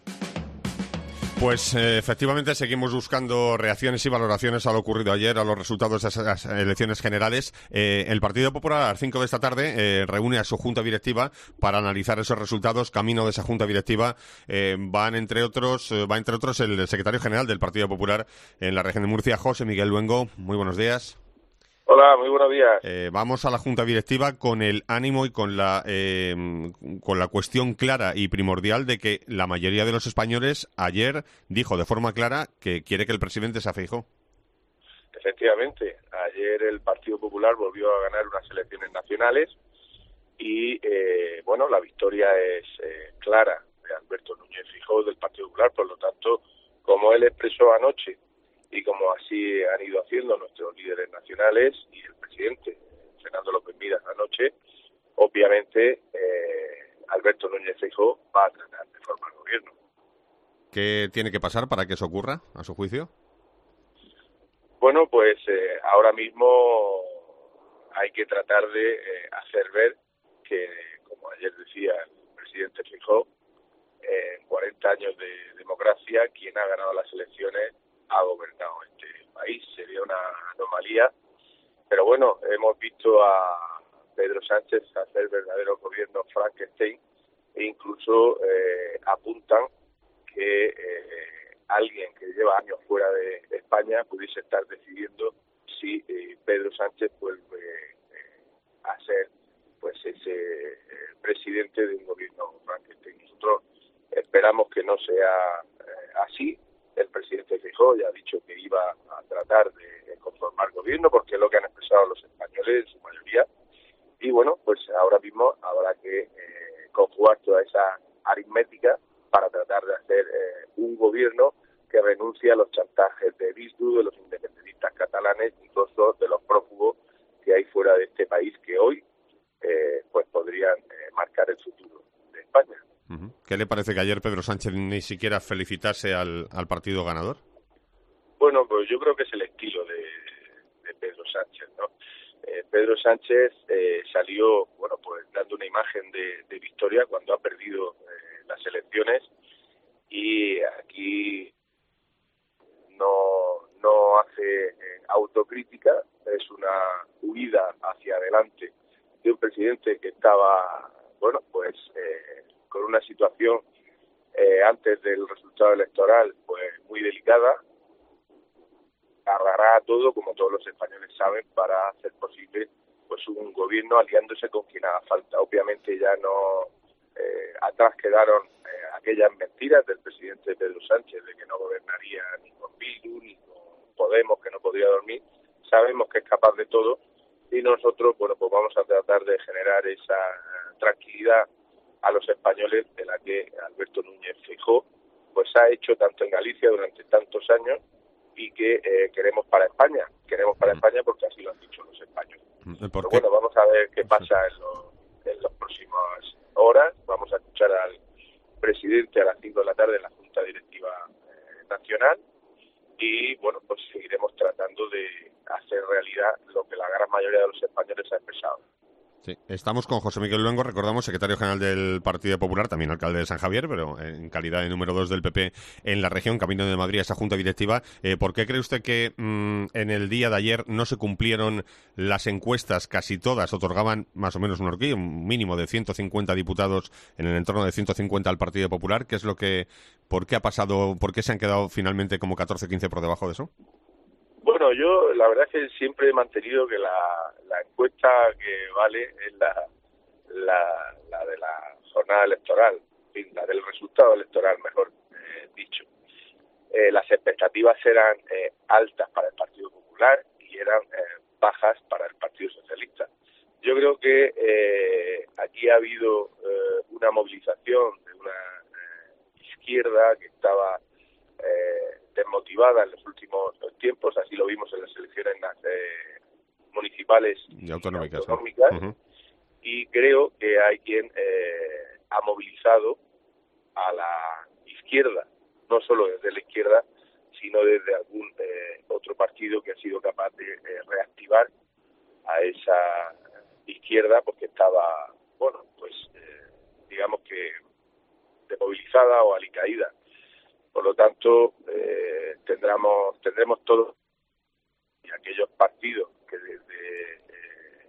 Pues eh, efectivamente seguimos buscando reacciones y valoraciones a lo ocurrido ayer, a los resultados de esas elecciones generales. Eh, el Partido Popular a las cinco de esta tarde eh, reúne a su junta directiva para analizar esos resultados. Camino de esa junta directiva eh, van entre otros eh, va entre otros el secretario general del Partido Popular en la región de Murcia, José Miguel Luengo. Muy buenos días. Hola, muy buenos días. Eh, vamos a la Junta Directiva con el ánimo y con la eh, con la cuestión clara y primordial de que la mayoría de los españoles ayer dijo de forma clara que quiere que el presidente sea Feijóo. Efectivamente, ayer el Partido Popular volvió a ganar unas elecciones nacionales y, eh, bueno, la victoria es eh, clara de Alberto Núñez Feijóo del Partido Popular. Por lo tanto, como él expresó anoche, y como así han ido haciendo nuestros líderes nacionales y el presidente Fernando López Miras anoche, obviamente eh, Alberto Núñez Feijóo va a tratar de formar gobierno. ¿Qué tiene que pasar para que eso ocurra, a su juicio? Bueno, pues eh, ahora mismo hay que tratar de eh, hacer ver que, como ayer decía el presidente Feijóo, eh, en cuarenta años de democracia, quien ha ganado las elecciones ha gobernado este país. Sería una anomalía, pero bueno, hemos visto a Pedro Sánchez hacer verdaderos gobiernos Frankenstein e incluso eh, apuntan que eh, alguien que lleva años fuera de España pudiese estar decidiendo si eh, Pedro Sánchez vuelve eh, a ser pues ese eh, presidente de un gobierno Frankenstein. Nosotros esperamos que no sea eh, así. El presidente Feijóo ya ha dicho que iba a tratar de conformar gobierno porque es lo que han expresado los españoles en su mayoría. Y bueno, pues ahora mismo habrá que eh, conjugar toda esa aritmética para tratar de hacer eh, un gobierno que renuncie a los chantajes de Bildu, de los independentistas catalanes, incluso de los prófugos que hay fuera de este país que hoy eh, pues podrían eh, marcar el futuro de España. ¿Qué le parece que ayer Pedro Sánchez ni siquiera felicitase al, al partido ganador? Bueno, pues yo creo que es el estilo de, de Pedro Sánchez, ¿no? Eh, Pedro Sánchez eh, salió, bueno, pues dando una imagen de, de victoria cuando ha perdido eh, las elecciones y aquí no, no hace eh, autocrítica, es una huida hacia adelante de un presidente que estaba, bueno, pues... Eh, con una situación eh, antes del resultado electoral pues muy delicada, agarrará todo, como todos los españoles saben, para hacer posible pues un gobierno aliándose con quien haga falta. Obviamente ya no, eh, atrás quedaron eh, aquellas mentiras del presidente Pedro Sánchez de que no gobernaría ni con Bildu ni con Podemos, que no podría dormir. Sabemos que es capaz de todo y nosotros, bueno, pues vamos a tratar de generar esa uh, tranquilidad a los españoles de la que Alberto Núñez Feijóo pues ha hecho tanto en Galicia durante tantos años y que eh, queremos para España. Queremos para España porque así lo han dicho los españoles. Pero bueno, vamos a ver qué pasa en, lo, en las próximas horas. Vamos a escuchar al presidente a las cinco de la tarde en la Junta Directiva eh, Nacional y bueno, pues seguiremos tratando de hacer realidad lo que la gran mayoría de los españoles ha expresado. Sí, estamos con José Miguel Luengo, recordamos, secretario general del Partido Popular, también alcalde de San Javier, pero en calidad de número dos del P P en la región, camino de Madrid a esa junta directiva. Eh, ¿Por qué cree usted que mmm, en el día de ayer no se cumplieron las encuestas? Casi todas otorgaban más o menos un horquillo, un mínimo de ciento cincuenta diputados, en el entorno de ciento cincuenta al Partido Popular. ¿Qué es lo que, por qué ha pasado, por qué se han quedado finalmente como catorce quince por debajo de eso? Bueno, yo la verdad es que siempre he mantenido que la, la encuesta que vale es la, la, la de la jornada electoral, en fin, la del resultado electoral, mejor eh, dicho. Eh, las expectativas eran eh, altas para el Partido Popular y eran eh, bajas para el Partido Socialista. Yo creo que eh, aquí ha habido eh, una movilización de una eh, izquierda que estaba eh, desmotivada en los últimos tiempos, así lo vimos en las elecciones eh, municipales y autonómicas, autonómicas ¿no? uh-huh. Y creo que hay quien eh, ha movilizado a la izquierda, no solo desde la izquierda, sino desde algún eh, otro partido que ha sido capaz de eh, reactivar a esa izquierda, porque estaba, bueno, pues eh, digamos que desmovilizada o alicaída. Por lo tanto, eh, tendremos, tendremos todos y aquellos partidos que desde eh,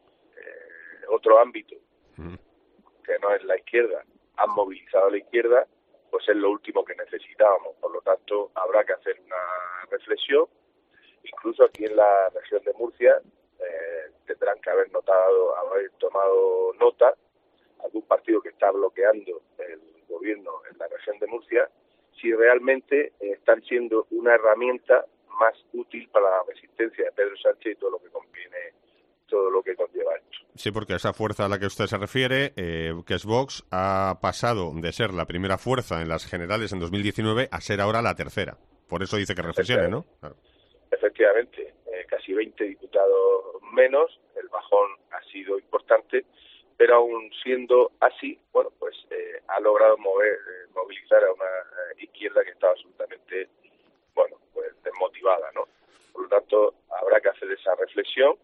eh, otro ámbito, mm. que no es la izquierda, han movilizado a la izquierda, pues es lo último que necesitábamos. Por lo tanto, habrá que hacer una reflexión. Incluso aquí en la región de Murcia eh, tendrán que haber notado, haber tomado nota algún partido que está bloqueando el gobierno en la región de Murcia, si realmente eh, están siendo una herramienta más útil para la resistencia de Pedro Sánchez y todo lo que conviene, todo lo que conlleva esto. Sí, porque esa fuerza a la que usted se refiere, eh, que es Vox, ha pasado de ser la primera fuerza en las generales en dos mil diecinueve a ser ahora la tercera. Por eso dice que reflexione, ¿no? Claro. Efectivamente, eh, casi veinte diputados menos, el bajón ha sido importante, pero aún siendo así, bueno, pues eh, ha logrado mover, eh, movilizar a una eh, izquierda que estaba absolutamente, bueno, pues desmotivada, ¿no? Por lo tanto, habrá que hacer esa reflexión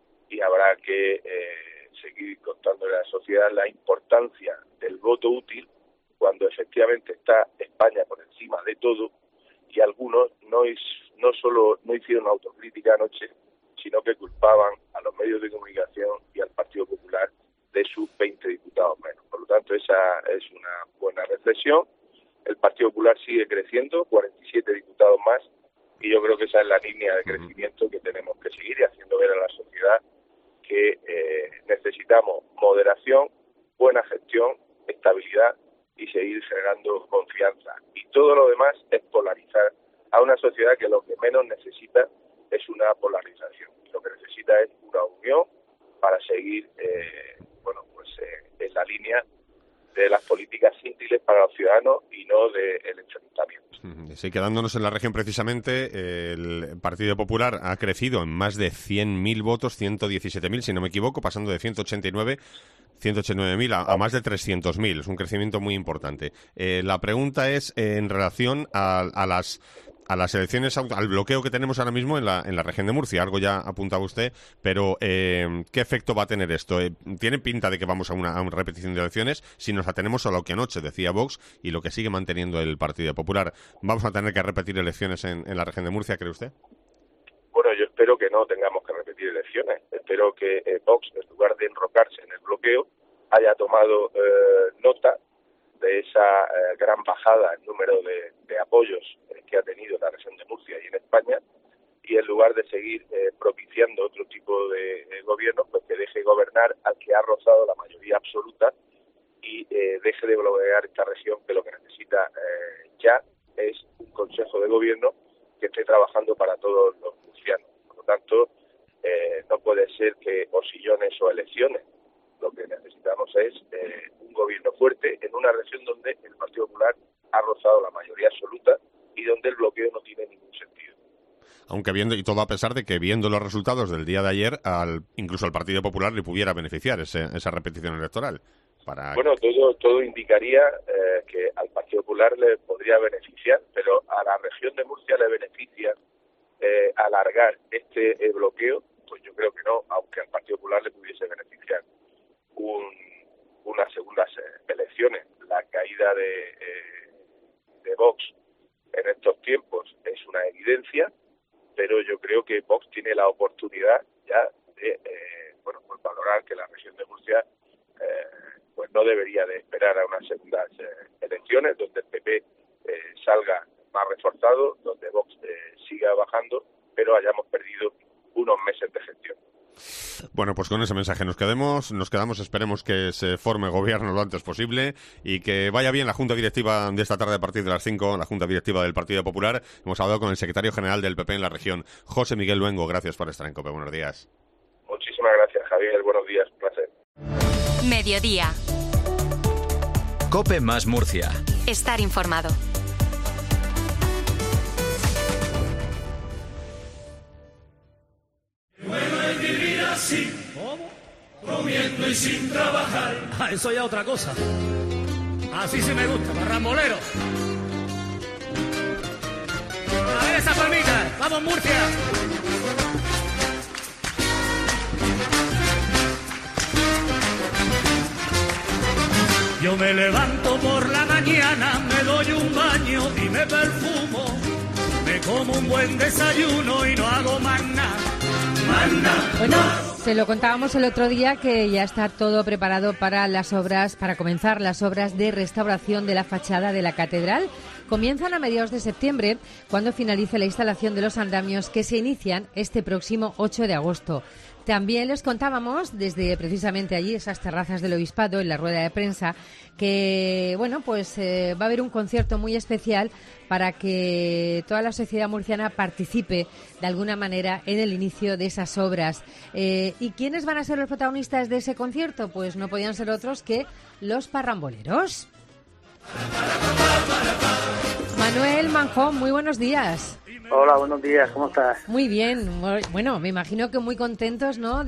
y habrá que eh, seguir contándole a la sociedad la importancia del voto útil cuando efectivamente está España por encima de todo y algunos no, es, no solo no hicieron autocrítica anoche, sino que culpaban a los medios de comunicación y al Partido Popular de sus veinte diputados menos. Por lo tanto, esa es una buena reflexión. El Partido Popular sigue creciendo, cuarenta y siete diputados más, y yo creo que esa es la línea de crecimiento que tenemos que seguir y haciendo ver a la sociedad que eh, necesitamos moderación, buena gestión, estabilidad y seguir generando confianza. Y todo lo demás es polarizar a una sociedad que lo que menos necesita es una polarización. Lo que necesita es una unión para seguir eh, bueno, pues eh, en la línea de las políticas útiles para los ciudadanos y no del enfrentamiento. Sí, quedándonos en la región precisamente, el Partido Popular ha crecido en más de cien mil votos, ciento diecisiete mil, si no me equivoco, pasando de ciento ochenta y nueve mil a, a más de trescientos mil. Es un crecimiento muy importante. Eh, la pregunta es eh, en relación a, a las a las elecciones, al bloqueo que tenemos ahora mismo en la, en la región de Murcia. Algo ya apuntaba usted, pero eh, ¿qué efecto va a tener esto? Eh, ¿Tiene pinta de que vamos a una, a una repetición de elecciones? Si nos atenemos a lo que anoche decía Vox y lo que sigue manteniendo el Partido Popular, ¿vamos a tener que repetir elecciones en, en la región de Murcia, cree usted? Bueno, yo espero que no tengamos que repetir elecciones. Espero que eh, Vox, en lugar de enrocarse en el bloqueo, haya tomado eh, nota de esa eh, gran bajada en número de, de apoyos eh, que ha tenido la región de Murcia y en España, y en lugar de seguir eh, propiciando otro tipo de eh, gobierno, pues que deje gobernar al que ha rozado la mayoría absoluta y eh, deje de bloquear esta región, que lo que necesita eh, ya es un consejo de gobierno que esté trabajando para todos los murcianos. Por lo tanto, eh, no puede ser que o sillones o elecciones. Lo que necesitamos es eh, un gobierno fuerte en una región donde el Partido Popular ha rozado la mayoría absoluta y donde el bloqueo no tiene ningún sentido. Aunque viendo, y todo a pesar de que viendo los resultados del día de ayer, al, incluso al Partido Popular le pudiera beneficiar ese, esa repetición electoral. Para... Bueno, todo todo indicaría eh, que al Partido Popular le podría beneficiar, pero a la región de Murcia le beneficia eh, alargar este eh, bloqueo, pues yo creo que no, aunque al Partido Popular le pudiese beneficiar. un, unas segundas elecciones. La caída de, eh, de Vox en estos tiempos es una evidencia, pero yo creo que Vox tiene la oportunidad ya de eh, bueno, pues valorar que la región de Murcia eh, pues no debería de esperar a unas segundas eh, elecciones donde el P P eh, salga más reforzado, donde Vox eh, siga bajando, pero hayamos perdido unos meses de gestión. Bueno, pues con ese mensaje nos quedemos, nos quedamos, esperemos que se forme gobierno lo antes posible y que vaya bien la Junta Directiva de esta tarde a partir de las cinco, la Junta Directiva del Partido Popular. Hemos hablado con el secretario general del P P en la región, José Miguel Luengo. Gracias por estar en COPE. Buenos días. Muchísimas gracias, Javier. Buenos días. Un placer. Mediodía. COPE más Murcia. Estar informado. Bueno es vivir así. ¿Cómo? Comiendo y sin trabajar. Ah, eso ya otra cosa. Así sí me gusta, barrambolero. A ver esa palmita. Vamos, Murcia. Yo me levanto por la mañana, me doy un baño y me perfumo. Me como un buen desayuno y no hago más nada. Más nada. Bueno, se lo contábamos el otro día que ya está todo preparado para las obras, para comenzar las obras de restauración de la fachada de la catedral. Comienzan a mediados de septiembre, cuando finalice la instalación de los andamios que se inician este próximo ocho de agosto. También les contábamos desde precisamente allí, esas terrazas del Obispado, en la rueda de prensa, que bueno, pues eh, va a haber un concierto muy especial para que toda la sociedad murciana participe de alguna manera en el inicio de esas obras. Eh, ¿Y quiénes van a ser los protagonistas de ese concierto? Pues no podían ser otros que los parramboleros. Manuel Manjón, muy buenos días. Hola, buenos días, ¿cómo estás? Muy bien, bueno, me imagino que muy contentos, ¿no?,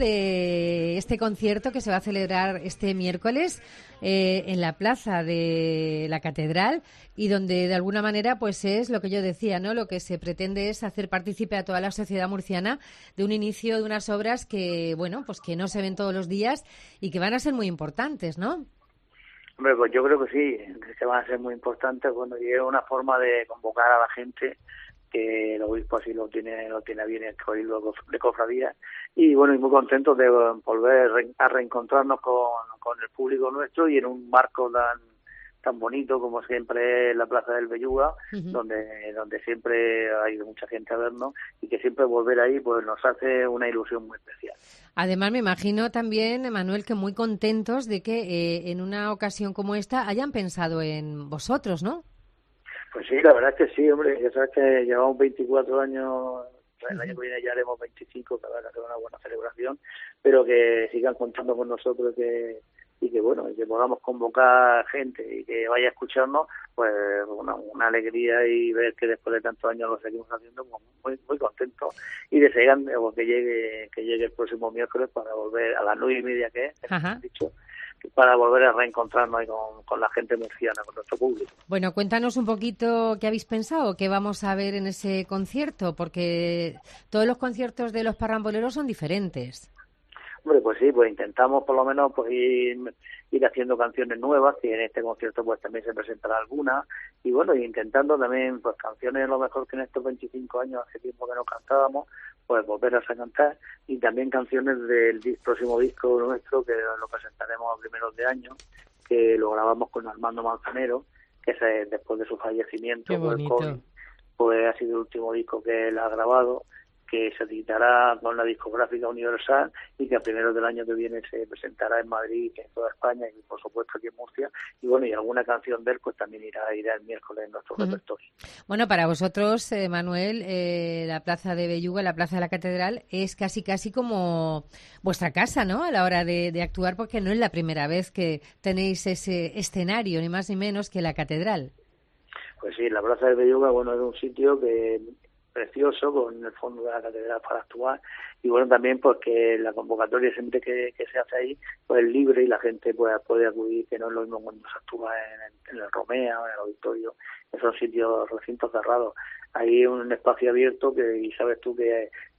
de este concierto que se va a celebrar este miércoles eh, en la plaza de la Catedral y donde de alguna manera pues es lo que yo decía, ¿no?, lo que se pretende es hacer partícipe a toda la sociedad murciana de un inicio de unas obras que, bueno, pues que no se ven todos los días y que van a ser muy importantes, ¿no? Hombre, pues yo creo que sí, que van a ser muy importantes cuando llegue una forma de convocar a la gente, que el obispo así lo tiene lo tiene bien el cabildo de cofradía, y bueno, y muy contentos de volver a reencontrarnos con, con el público nuestro y en un marco tan tan bonito como siempre es la Plaza del Belluga, uh-huh. donde donde siempre ha ido mucha gente a vernos, y que siempre volver ahí pues nos hace una ilusión muy especial. Además, me imagino también, Manuel, que muy contentos de que eh, en una ocasión como esta hayan pensado en vosotros, ¿no? Pues sí, la verdad es que sí, hombre. Ya sabes que llevamos veinticuatro años, el año que viene ya haremos veinticinco, que habrá que hacer una buena celebración, pero que sigan contando con nosotros que, y que, bueno, y que podamos convocar gente y que vaya a escucharnos, pues una, una alegría, y ver que después de tantos años lo seguimos haciendo, pues, muy muy contentos, y deseando que llegue que llegue el próximo miércoles para volver a las nueve y media que es, que hemos dicho, para volver a reencontrarnos ahí con, con la gente murciana, con nuestro público. Bueno, cuéntanos un poquito qué habéis pensado, qué vamos a ver en ese concierto, porque todos los conciertos de los parramboleros son diferentes. Hombre, pues sí, pues intentamos por lo menos pues ir, ir haciendo canciones nuevas, que en este concierto pues también se presentará alguna, y bueno, intentando también pues canciones, lo mejor que en estos veinticinco años, hace tiempo que no cantábamos, pues volverlas a cantar, y también canciones del próximo disco nuestro, que lo presentaremos a primeros de año, que lo grabamos con Armando Manzanero, que es después de su fallecimiento por el COVID, pues ha sido el último disco que él ha grabado, que se editará con la discográfica Universal, y que a primeros del año que viene se presentará en Madrid, en toda España, y por supuesto aquí en Murcia, y bueno, y alguna canción de él pues también irá irá el miércoles en nuestro uh-huh. repertorio. Bueno, para vosotros, eh, Manuel, eh, la Plaza de Belluga, la Plaza de la Catedral, es casi casi como vuestra casa, ¿no?, a la hora de, de actuar, porque no es la primera vez que tenéis ese escenario, ni más ni menos que la Catedral. Pues sí, la Plaza de Belluga, bueno, es un sitio que precioso, con el fondo de la catedral para actuar, y bueno, también porque la convocatoria siempre que, que se hace ahí pues es libre, y la gente pues puede acudir, que no es lo mismo cuando se actúa en, en el Romea o en el auditorio, que son sitios, recintos cerrados. Hay un espacio abierto que, y sabes tú que,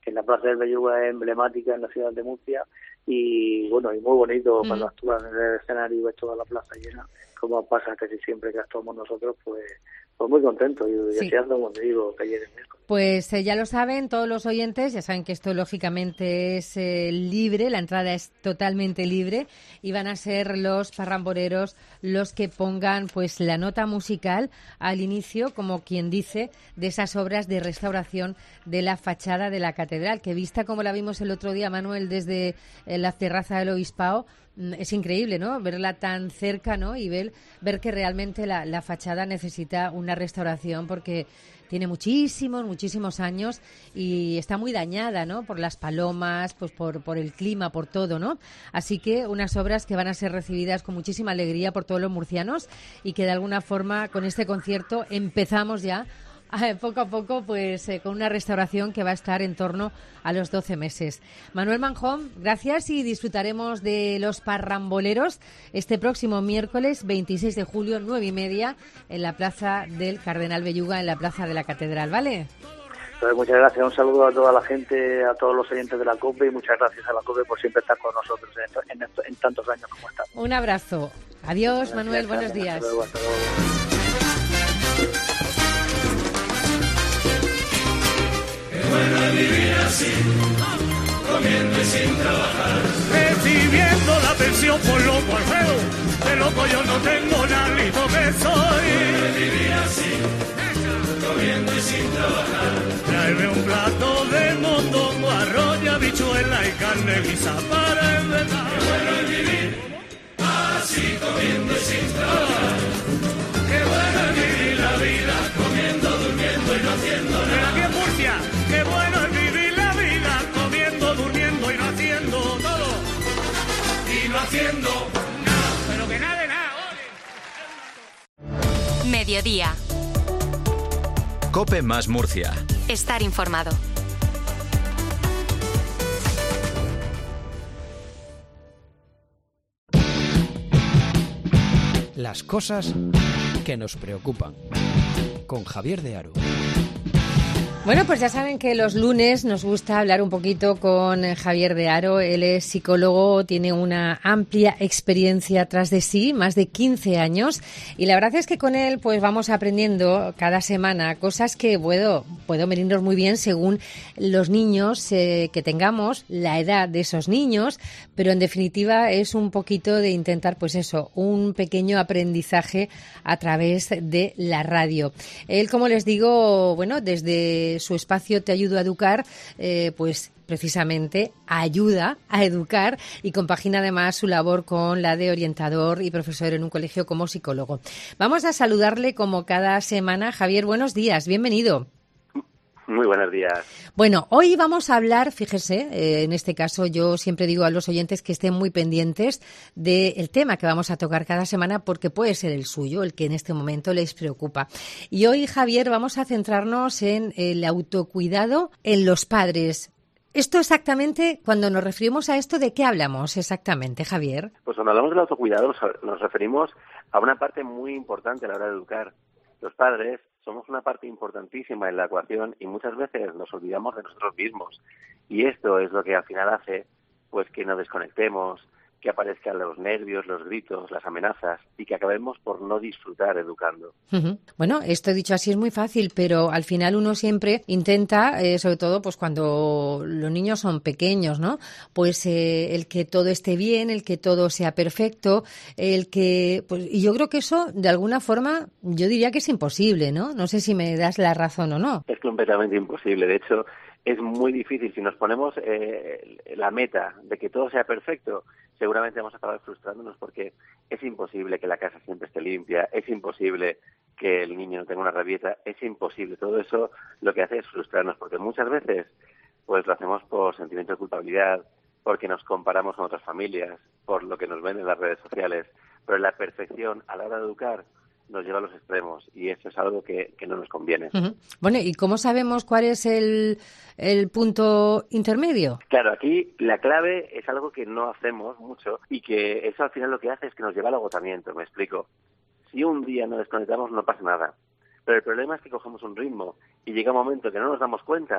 que la Plaza del Belluga es emblemática en la ciudad de Murcia y bueno, y muy bonito uh-huh. cuando actúan en el escenario y ves toda la plaza llena, como pasa casi siempre que actuamos nosotros, pues pues muy contento y sí. deseando, como te digo, que llegue el miércoles. Pues eh, ya lo saben todos los oyentes, ya saben que esto lógicamente es eh, libre, la entrada es totalmente libre y van a ser los parramboleros los que pongan pues la nota musical al inicio, como quien dice, de esas obras de restauración de la fachada de la catedral, que vista como la vimos el otro día, Manuel, desde eh, la terraza del Obispado, es increíble, ¿no? Verla tan cerca, ¿no? Y ver, ver que realmente la, la fachada necesita una restauración porque tiene muchísimos, muchísimos años y está muy dañada, ¿no? Por las palomas, pues por, por el clima, por todo, ¿no? Así que unas obras que van a ser recibidas con muchísima alegría por todos los murcianos y que de alguna forma con este concierto empezamos ya poco a poco, pues eh, con una restauración que va a estar en torno a los doce meses. Manuel Manjón, gracias y disfrutaremos de los parramboleros este próximo miércoles veintiséis de julio, nueve y media, en la Plaza del Cardenal Belluga, en la Plaza de la Catedral, ¿vale? Pues muchas gracias, un saludo a toda la gente, a todos los oyentes de la COPE y muchas gracias a la COPE por siempre estar con nosotros en, en, en tantos años como estamos. Un abrazo. Adiós, gracias, Manuel, buenos gracias, días. Hasta luego, hasta luego. Bueno es vivir así, comiendo y sin trabajar, recibiendo la pensión por loco Alfredo, de loco yo no tengo nada, listo que soy. Bueno es vivir así, comiendo y sin trabajar, tráeme un plato de mondongo, arroz y habichuela y carne guisa para empezar. Qué bueno es vivir así, comiendo y sin trabajar, qué bueno es vivir la vida, comiendo, durmiendo y no haciendo nada. Aquí en Murcia, qué bueno es vivir la vida, comiendo, durmiendo y no haciendo todo. Y no haciendo nada, pero que nada de nada. ¡Ole! Mediodía. COPE más Murcia. Estar informado. Las cosas que nos preocupan. Con Javier de Aro. Bueno, pues ya saben que los lunes nos gusta hablar un poquito con Javier de Aro. Él es psicólogo, tiene una amplia experiencia tras de sí, más de quince años. Y la verdad es que con él pues vamos aprendiendo cada semana cosas que puedo, puedo venirnos muy bien según los niños eh, que tengamos, la edad de esos niños. Pero en definitiva es un poquito de intentar, pues eso, un pequeño aprendizaje a través de la radio. Él, como les digo, bueno, desde su espacio Te Ayudo a Educar, eh, pues precisamente ayuda a educar y compagina además su labor con la de orientador y profesor en un colegio como psicólogo. Vamos a saludarle como cada semana. Javier, buenos días, bienvenido. Muy buenos días. Bueno, hoy vamos a hablar, fíjese, eh, en este caso yo siempre digo a los oyentes que estén muy pendientes del tema que vamos a tocar cada semana porque puede ser el suyo, el que en este momento les preocupa. Y hoy, Javier, vamos a centrarnos en el autocuidado en los padres. Esto exactamente, cuando nos referimos a esto, ¿de qué hablamos exactamente, Javier? Pues cuando hablamos del autocuidado nos referimos a una parte muy importante a la hora de educar. Los padres somos una parte importantísima en la ecuación y muchas veces nos olvidamos de nosotros mismos. Y esto es lo que al final hace pues que nos desconectemos, que aparezcan los nervios, los gritos, las amenazas y que acabemos por no disfrutar educando. Uh-huh. Bueno, esto dicho así es muy fácil, pero al final uno siempre intenta, eh, sobre todo pues cuando los niños son pequeños, ¿no? Pues eh, el que todo esté bien, el que todo sea perfecto, el que... pues y yo creo que eso, de alguna forma, yo diría que es imposible, ¿no? No sé si me das la razón o no. Es completamente imposible. De hecho, es muy difícil. Si nos ponemos eh, la meta de que todo sea perfecto, seguramente vamos a acabar frustrándonos porque es imposible que la casa siempre esté limpia, es imposible que el niño no tenga una rabieta, es imposible. Todo eso lo que hace es frustrarnos porque muchas veces pues lo hacemos por sentimiento de culpabilidad, porque nos comparamos con otras familias, por lo que nos ven en las redes sociales. Pero la perfección a la hora de educar nos lleva a los extremos y eso es algo que, que no nos conviene. Uh-huh. Bueno, ¿y cómo sabemos cuál es el, el punto intermedio? Claro, aquí la clave es algo que no hacemos mucho y que eso al final lo que hace es que nos lleva al agotamiento, me explico. Si un día nos desconectamos no pasa nada, pero el problema es que cogemos un ritmo y llega un momento que no nos damos cuenta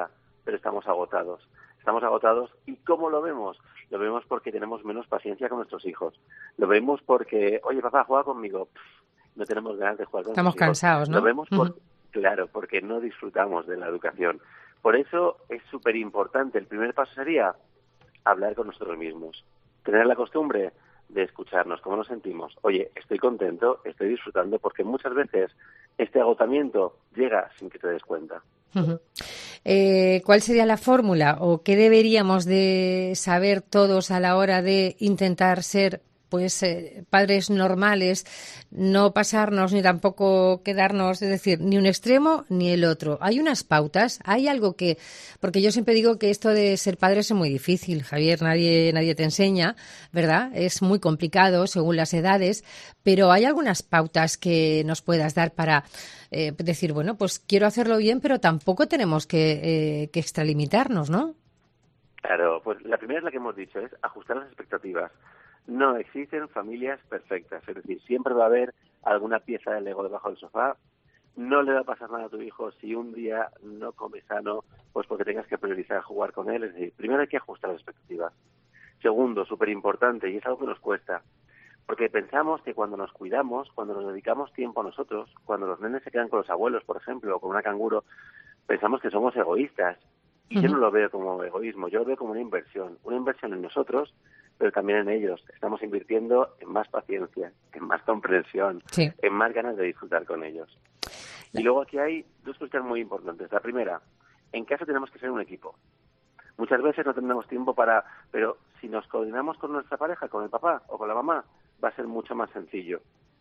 pero estamos agotados. Estamos agotados, ¿y cómo lo vemos? Lo vemos porque tenemos menos paciencia con nuestros hijos. Lo vemos porque, oye, papá, juega conmigo. Pff, no tenemos ganas de jugar con Estamos nuestros hijos. cansados, ¿no? Lo vemos por, Uh-huh. claro, porque no disfrutamos de la educación. Por eso es súper importante. El primer paso sería hablar con nosotros mismos. Tener la costumbre de escucharnos, cómo nos sentimos. Oye, estoy contento, estoy disfrutando, porque muchas veces este agotamiento llega sin que te des cuenta. Uh-huh. Eh, ¿Cuál sería la fórmula o qué deberíamos de saber todos a la hora de intentar ser pues eh, padres normales, no pasarnos ni tampoco quedarnos, es decir, ni un extremo ni el otro? ¿Hay unas pautas? ¿Hay algo que...? Porque yo siempre digo que esto de ser padres es muy difícil, Javier, nadie, nadie te enseña, ¿verdad? Es muy complicado según las edades, pero ¿hay algunas pautas que nos puedas dar para eh, decir, bueno, pues quiero hacerlo bien, pero tampoco tenemos que, eh, que extralimitarnos, ¿no? Claro, pues la primera es la que hemos dicho, es ajustar las expectativas. No existen familias perfectas, es decir, siempre va a haber alguna pieza de Lego debajo del sofá. No le va a pasar nada a tu hijo si un día no come sano, pues porque tengas que priorizar jugar con él. Es decir, primero hay que ajustar las expectativas. Segundo, súper importante, y es algo que nos cuesta, porque pensamos que cuando nos cuidamos, cuando nos dedicamos tiempo a nosotros, cuando los nenes se quedan con los abuelos, por ejemplo, o con una canguro, pensamos que somos egoístas. Y uh-huh. yo no lo veo como egoísmo, yo lo veo como una inversión, una inversión en nosotros, pero también en ellos. Estamos invirtiendo en más paciencia, en más comprensión, sí. en más ganas de disfrutar con ellos. Y luego aquí hay dos cuestiones muy importantes. La primera, en casa tenemos que ser un equipo. Muchas veces no tenemos tiempo para... Pero si nos coordinamos con nuestra pareja, con el papá o con la mamá, va a ser mucho más sencillo.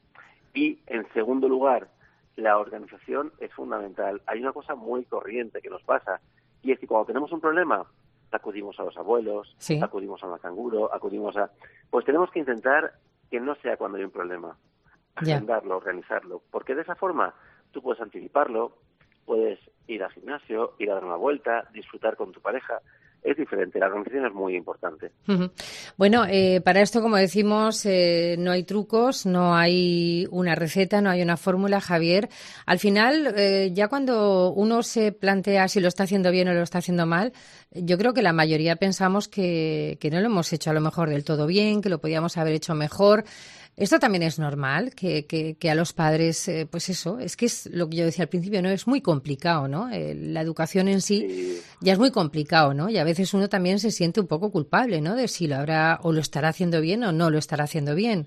Y, en segundo lugar, la organización es fundamental. Hay una cosa muy corriente que nos pasa, y es que cuando tenemos un problema, acudimos a los abuelos, sí. acudimos a una canguro, acudimos a... Pues tenemos que intentar que no sea cuando hay un problema, agendarlo, organizarlo, porque de esa forma tú puedes anticiparlo, puedes ir al gimnasio, ir a dar una vuelta, disfrutar con tu pareja. Es diferente, la organización es muy importante. Uh-huh. Bueno, eh, para esto, como decimos, eh, no hay trucos, no hay una receta, no hay una fórmula, Javier. Al final, eh, ya cuando uno se plantea si lo está haciendo bien o lo está haciendo mal, yo creo que la mayoría pensamos que, que no lo hemos hecho a lo mejor del todo bien, que lo podíamos haber hecho mejor. Esto también es normal, que, que, que a los padres, eh, pues eso, es que es lo que yo decía al principio, ¿no? Es muy complicado, ¿no? Eh, la educación en sí, sí ya es muy complicado, ¿no? Y a veces uno también se siente un poco culpable, ¿no? De si lo habrá o lo estará haciendo bien o no lo estará haciendo bien.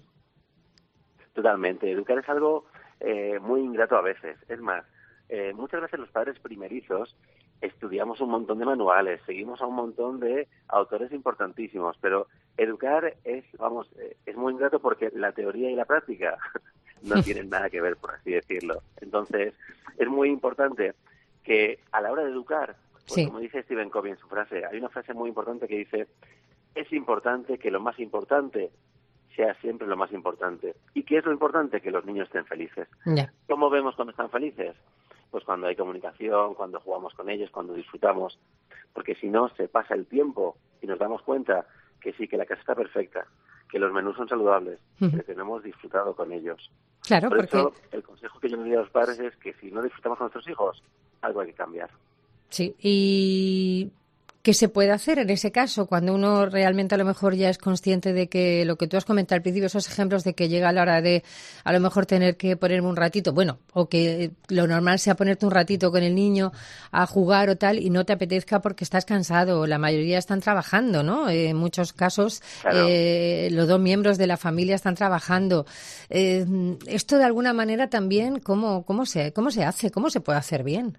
Totalmente. Educar es algo eh, muy ingrato a veces. Es más, eh, muchas veces los padres primerizos estudiamos un montón de manuales, seguimos a un montón de autores importantísimos, pero educar es, vamos, es muy ingrato porque la teoría y la práctica no tienen nada que ver, por así decirlo. Entonces, es muy importante que a la hora de educar, pues, sí. como dice Stephen Covey en su frase, hay una frase muy importante que dice, es importante que lo más importante sea siempre lo más importante. ¿Y qué es lo importante? Que los niños estén felices. Yeah. ¿Cómo vemos cuando están felices? Pues cuando hay comunicación, cuando jugamos con ellos, cuando disfrutamos, porque si no se pasa el tiempo y nos damos cuenta que sí, que la casa está perfecta, que los menús son saludables, uh-huh. que tenemos disfrutado con ellos. Claro, Por porque... eso el consejo que yo le doy a los padres es que si no disfrutamos con nuestros hijos, algo hay que cambiar. Sí, y... ¿qué se puede hacer en ese caso cuando uno realmente a lo mejor ya es consciente de que lo que tú has comentado al principio, esos ejemplos de que llega la hora de a lo mejor tener que ponerme un ratito, bueno, o que lo normal sea ponerte un ratito con el niño a jugar o tal y no te apetezca porque estás cansado? La mayoría están trabajando, ¿no? Eh, en muchos casos claro. eh, los dos miembros de la familia están trabajando. Eh, esto de alguna manera también, ¿cómo, cómo, se, ¿cómo se hace? ¿Cómo se puede hacer bien?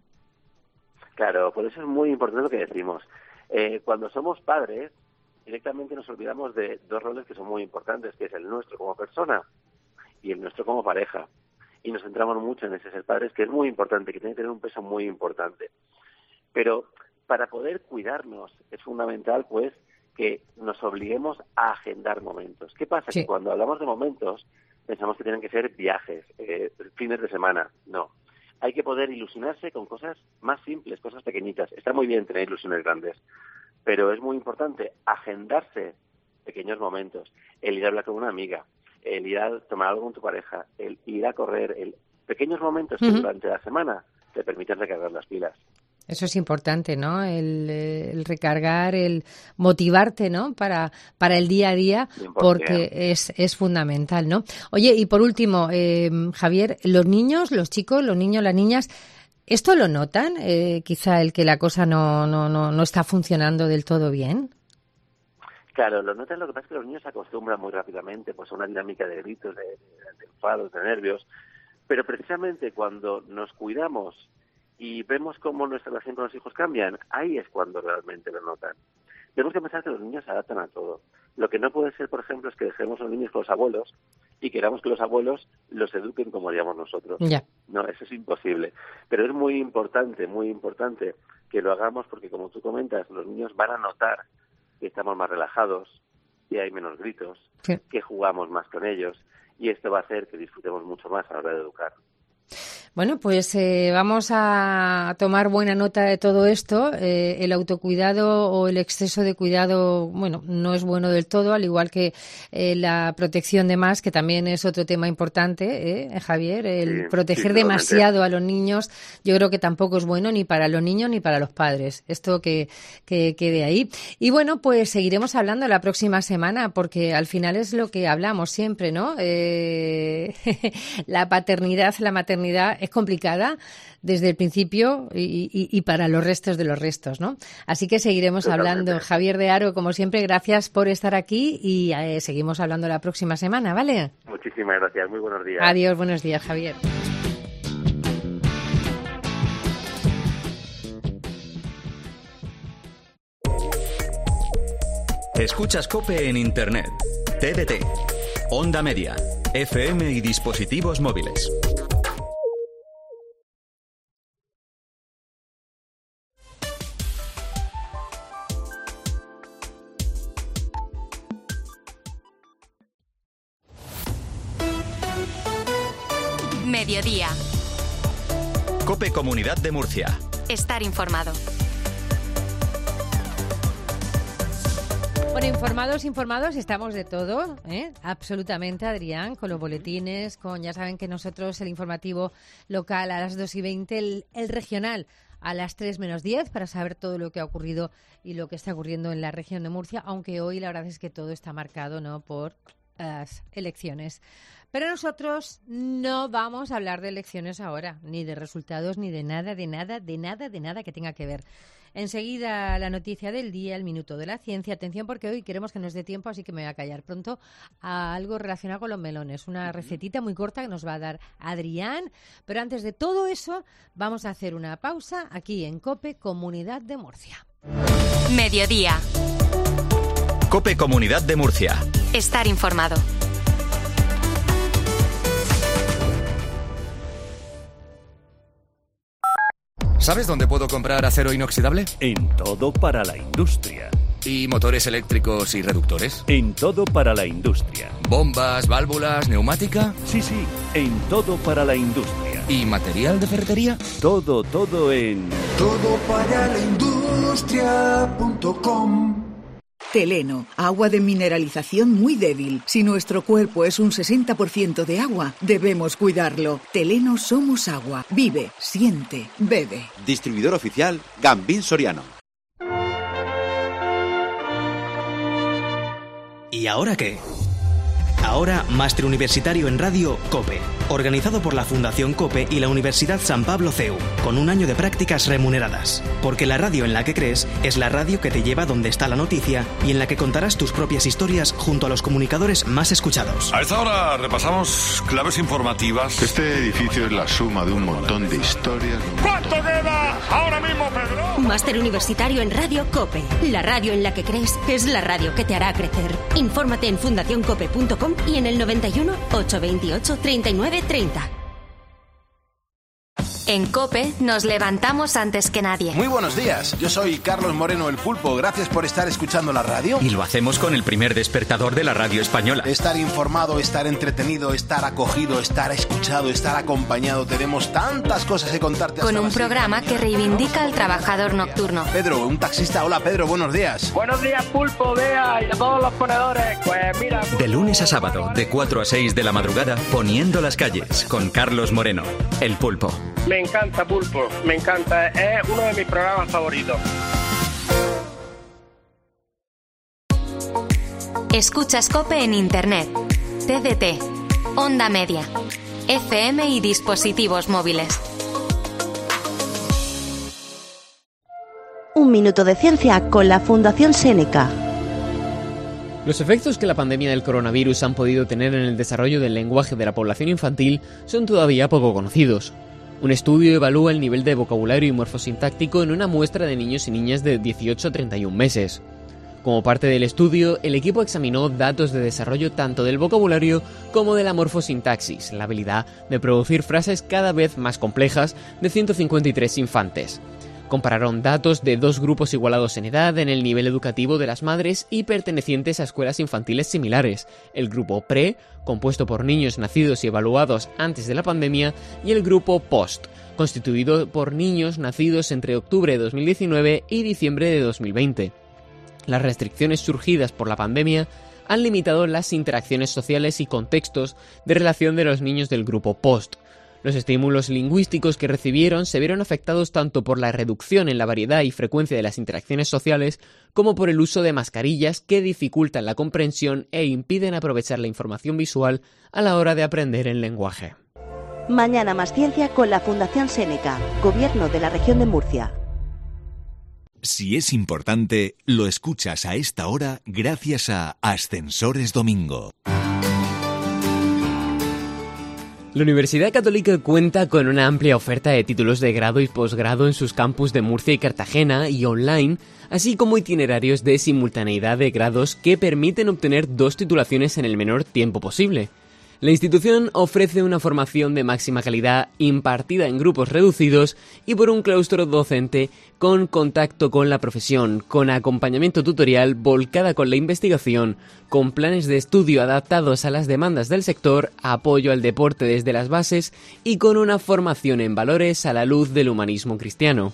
Claro, por eso es muy importante lo que decimos. Eh, cuando somos padres, directamente nos olvidamos de dos roles que son muy importantes, que es el nuestro como persona y el nuestro como pareja. Y nos centramos mucho en ese ser padres, que es muy importante, que tiene que tener un peso muy importante. Pero para poder cuidarnos es fundamental, pues, que nos obliguemos a agendar momentos. ¿Qué pasa? Sí. Que cuando hablamos de momentos, pensamos que tienen que ser viajes, eh, fines de semana. No. Hay que poder ilusionarse con cosas más simples, cosas pequeñitas. Está muy bien tener ilusiones grandes, pero es muy importante agendarse pequeños momentos. El ir a hablar con una amiga, el ir a tomar algo con tu pareja, el ir a correr, el pequeños momentos que uh-huh. durante la semana te permiten recargar las pilas. Eso es importante, ¿no? El, el recargar, el motivarte, ¿no? Para, para el día a día, porque es, es fundamental, ¿no? Oye, y por último, eh, Javier, los niños, los chicos, los niños, las niñas, ¿esto lo notan? Eh, quizá el que la cosa no, no, no, no está funcionando del todo bien. Claro, lo notan, lo que pasa es que los niños se acostumbran muy rápidamente pues a una dinámica de gritos, de, de, de enfados, de nervios, pero precisamente cuando nos cuidamos y vemos cómo nuestra relación con los hijos cambian, ahí es cuando realmente lo notan. Tenemos que pensar que los niños se adaptan a todo. Lo que no puede ser, por ejemplo, es que dejemos a los niños con los abuelos y queramos que los abuelos los eduquen como haríamos nosotros. Ya. No, eso es imposible. Pero es muy importante, muy importante que lo hagamos porque, como tú comentas, los niños van a notar que estamos más relajados, que hay menos gritos, sí, que jugamos más con ellos, y esto va a hacer que disfrutemos mucho más a la hora de educar. Bueno, pues eh, vamos a tomar buena nota de todo esto. Eh, el autocuidado o el exceso de cuidado, bueno, no es bueno del todo, al igual que eh, la protección de más, que también es otro tema importante, ¿eh, Javier? El sí, proteger sí, demasiado a los niños, yo creo que tampoco es bueno ni para los niños ni para los padres. Esto que, que quede ahí. Y bueno, pues seguiremos hablando la próxima semana, porque al final es lo que hablamos siempre, ¿no? Eh, la paternidad, la maternidad es complicada desde el principio y, y, y para los restos de los restos, ¿no? Así que seguiremos Totalmente. hablando. Javier de Haro, como siempre, gracias por estar aquí y eh, seguimos hablando la próxima semana, ¿vale? Muchísimas gracias. Muy buenos días. Adiós, buenos días, Javier. Escuchas COPE en Internet, T D T, Onda Media, F M y dispositivos móviles. Mediodía. COPE Comunidad de Murcia. Estar informado. Bueno, informados, informados, estamos de todo, ¿eh? Absolutamente, Adrián, con los boletines, con, ya saben que nosotros el informativo local a las dos y veinte, el, el regional a las tres menos diez, para saber todo lo que ha ocurrido y lo que está ocurriendo en la región de Murcia, aunque hoy la verdad es que todo está marcado, ¿no?, por las elecciones. Pero nosotros no vamos a hablar de elecciones ahora, ni de resultados, ni de nada, de nada, de nada, de nada que tenga que ver. Enseguida la noticia del día, el minuto de la ciencia. Atención, porque hoy queremos que nos dé tiempo, así que me voy a callar pronto, a algo relacionado con los melones. Una recetita muy corta que nos va a dar Adrián. Pero antes de todo eso, vamos a hacer una pausa aquí en COPE Comunidad de Murcia. Mediodía. COPE Comunidad de Murcia. Estar informado. ¿Sabes dónde puedo comprar acero inoxidable? En Todo para la Industria. ¿Y motores eléctricos y reductores? En Todo para la Industria. ¿Bombas, válvulas, neumática? Sí, sí, en Todo para la Industria. ¿Y material de ferretería? Todo, todo en... todo para la industria punto com. Teleno, agua de mineralización muy débil. Si nuestro cuerpo es un sesenta por ciento de agua, debemos cuidarlo. Teleno somos agua. Vive, siente, bebe. Distribuidor oficial Gambín Soriano. ¿Y ahora qué? Ahora, Máster Universitario en Radio COPE, organizado por la Fundación COPE y la Universidad San Pablo C E U, con un año de prácticas remuneradas. Porque la radio en la que crees es la radio que te lleva donde está la noticia y en la que contarás tus propias historias junto a los comunicadores más escuchados. A esta hora repasamos claves informativas. Este edificio es la suma de un montón de historias. ¿Cuánto queda ahora mismo, Pedro? Máster Universitario en Radio COPE. La radio en la que crees es la radio que te hará crecer. Infórmate en fundación cope punto com y en el noventa y uno, ochocientos veintiocho, treinta y nueve treinta. En COPE nos levantamos antes que nadie. Muy buenos días, yo soy Carlos Moreno el Pulpo, gracias por estar escuchando la radio. Y lo hacemos con el primer despertador de la radio española. Estar informado, estar entretenido, estar acogido, estar escuchado, estar acompañado, tenemos tantas cosas que contarte. Con un programa que reivindica al trabajador nocturno. Pedro, un taxista, hola Pedro, buenos días. Buenos días Pulpo, Bea y a todos los ponedores, pues mira... De lunes a sábado, de cuatro a seis de la madrugada, Poniendo las calles, con Carlos Moreno, el Pulpo. Me me encanta, Pulpo, me encanta, es uno de mis programas favoritos. Escuchas COPE en Internet, T D T, Onda Media, F M y dispositivos móviles. Un minuto de ciencia con la Fundación Seneca. Los efectos que la pandemia del coronavirus han podido tener en el desarrollo del lenguaje de la población infantil son todavía poco conocidos. Un estudio evalúa el nivel de vocabulario y morfosintáctico en una muestra de niños y niñas de dieciocho a treinta y un meses. Como parte del estudio, el equipo examinó datos de desarrollo tanto del vocabulario como de la morfosintaxis, la habilidad de producir frases cada vez más complejas de ciento cincuenta y tres infantes. Compararon datos de dos grupos igualados en edad en el nivel educativo de las madres y pertenecientes a escuelas infantiles similares, el grupo pre, compuesto por niños nacidos y evaluados antes de la pandemia, y el grupo post, constituido por niños nacidos entre octubre de dos mil diecinueve y diciembre de dos mil veinte. Las restricciones surgidas por la pandemia han limitado las interacciones sociales y contextos de relación de los niños del grupo post. Los estímulos lingüísticos que recibieron se vieron afectados tanto por la reducción en la variedad y frecuencia de las interacciones sociales como por el uso de mascarillas que dificultan la comprensión e impiden aprovechar la información visual a la hora de aprender el lenguaje. Mañana más ciencia con la Fundación Seneca, Gobierno de la Región de Murcia. Si es importante, lo escuchas a esta hora gracias a Ascensores Domingo. La Universidad Católica cuenta con una amplia oferta de títulos de grado y posgrado en sus campus de Murcia y Cartagena y online, así como itinerarios de simultaneidad de grados que permiten obtener dos titulaciones en el menor tiempo posible. La institución ofrece una formación de máxima calidad impartida en grupos reducidos y por un claustro docente con contacto con la profesión, con acompañamiento tutorial volcada con la investigación, con planes de estudio adaptados a las demandas del sector, apoyo al deporte desde las bases y con una formación en valores a la luz del humanismo cristiano.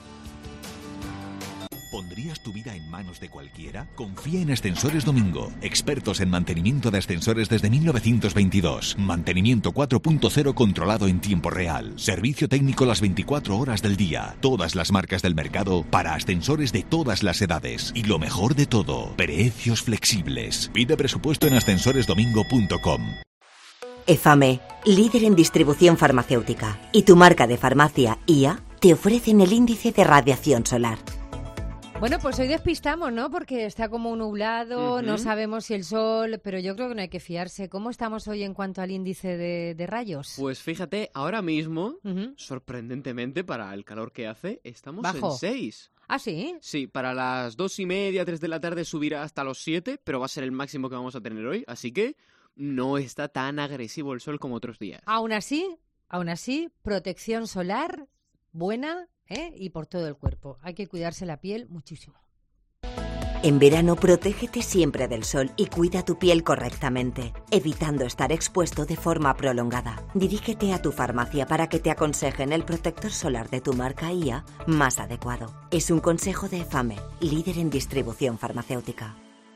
¿Pondrías tu vida en manos de cualquiera? Confía en Ascensores Domingo, expertos en mantenimiento de ascensores desde mil novecientos veintidós. Mantenimiento cuatro punto cero controlado en tiempo real. Servicio técnico las veinticuatro horas del día. Todas las marcas del mercado para ascensores de todas las edades. Y lo mejor de todo, precios flexibles. Pide presupuesto en ascensores domingo punto com. EFAME, líder en distribución farmacéutica, y tu marca de farmacia I A te ofrecen el índice de radiación solar. Bueno, pues hoy despistamos, ¿no? Porque está como nublado, uh-huh. No sabemos si el sol, pero yo creo que no hay que fiarse. ¿Cómo estamos hoy en cuanto al índice de, de rayos? Pues fíjate, ahora mismo, uh-huh. sorprendentemente para el calor que hace, estamos Bajo. en seis. ¿Ah, sí? Sí, para las dos y media, tres de la tarde subirá hasta los siete, pero va a ser el máximo que vamos a tener hoy, así que no está tan agresivo el sol como otros días. Aún así, aún así, protección solar buena, ¿eh? Y por todo el cuerpo. Hay que cuidarse la piel muchísimo. En verano, protégete siempre del sol y cuida tu piel correctamente, evitando estar expuesto de forma prolongada. Dirígete a tu farmacia para que te aconsejen el protector solar de tu marca I A más adecuado. Es un consejo de EFAME, líder en distribución farmacéutica.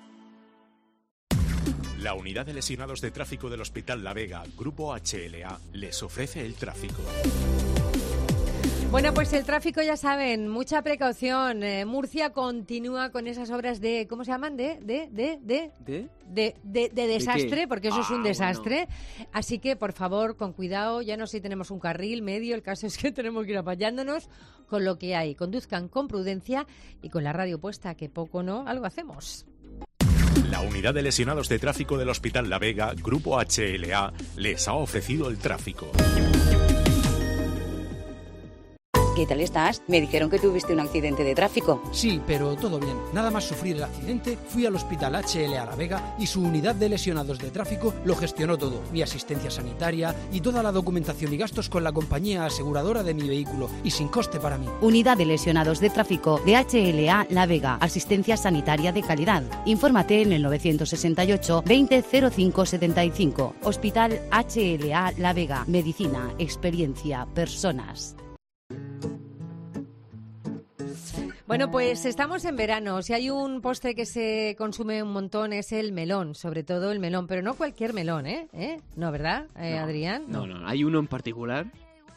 La Unidad de Lesionados de Tráfico del Hospital La Vega, Grupo H L A, les ofrece el tráfico. Bueno, pues el tráfico, ya saben, mucha precaución. Eh, Murcia continúa con esas obras de, ¿cómo se llaman? De, de, de, de, ¿De? de, de, de desastre, ¿De porque eso ah, es un desastre. Bueno. Así que, por favor, con cuidado. Ya no sé si tenemos un carril medio, el caso es que tenemos que ir apañándonos con lo que hay. Conduzcan con prudencia y con la radio puesta, que poco no, algo hacemos. La Unidad de Lesionados de Tráfico del Hospital La Vega, Grupo H L A, les ha ofrecido el tráfico. ¿Qué tal estás? Me dijeron que tuviste un accidente de tráfico. Sí, pero todo bien. Nada más sufrir el accidente, fui al Hospital H L A La Vega y su unidad de lesionados de tráfico lo gestionó todo. Mi asistencia sanitaria y toda la documentación y gastos con la compañía aseguradora de mi vehículo y sin coste para mí. Unidad de lesionados de tráfico de H L A La Vega. Asistencia sanitaria de calidad. Infórmate en el nueve seis ocho, veinte, cero cinco setenta y cinco. Hospital H L A La Vega. Medicina, experiencia, personas. Bueno, pues estamos en verano. Si hay un postre que se consume un montón es el melón, sobre todo el melón, pero no cualquier melón, ¿eh? ¿Eh? No, ¿verdad, eh, no, Adrián? No, no, no, hay uno en particular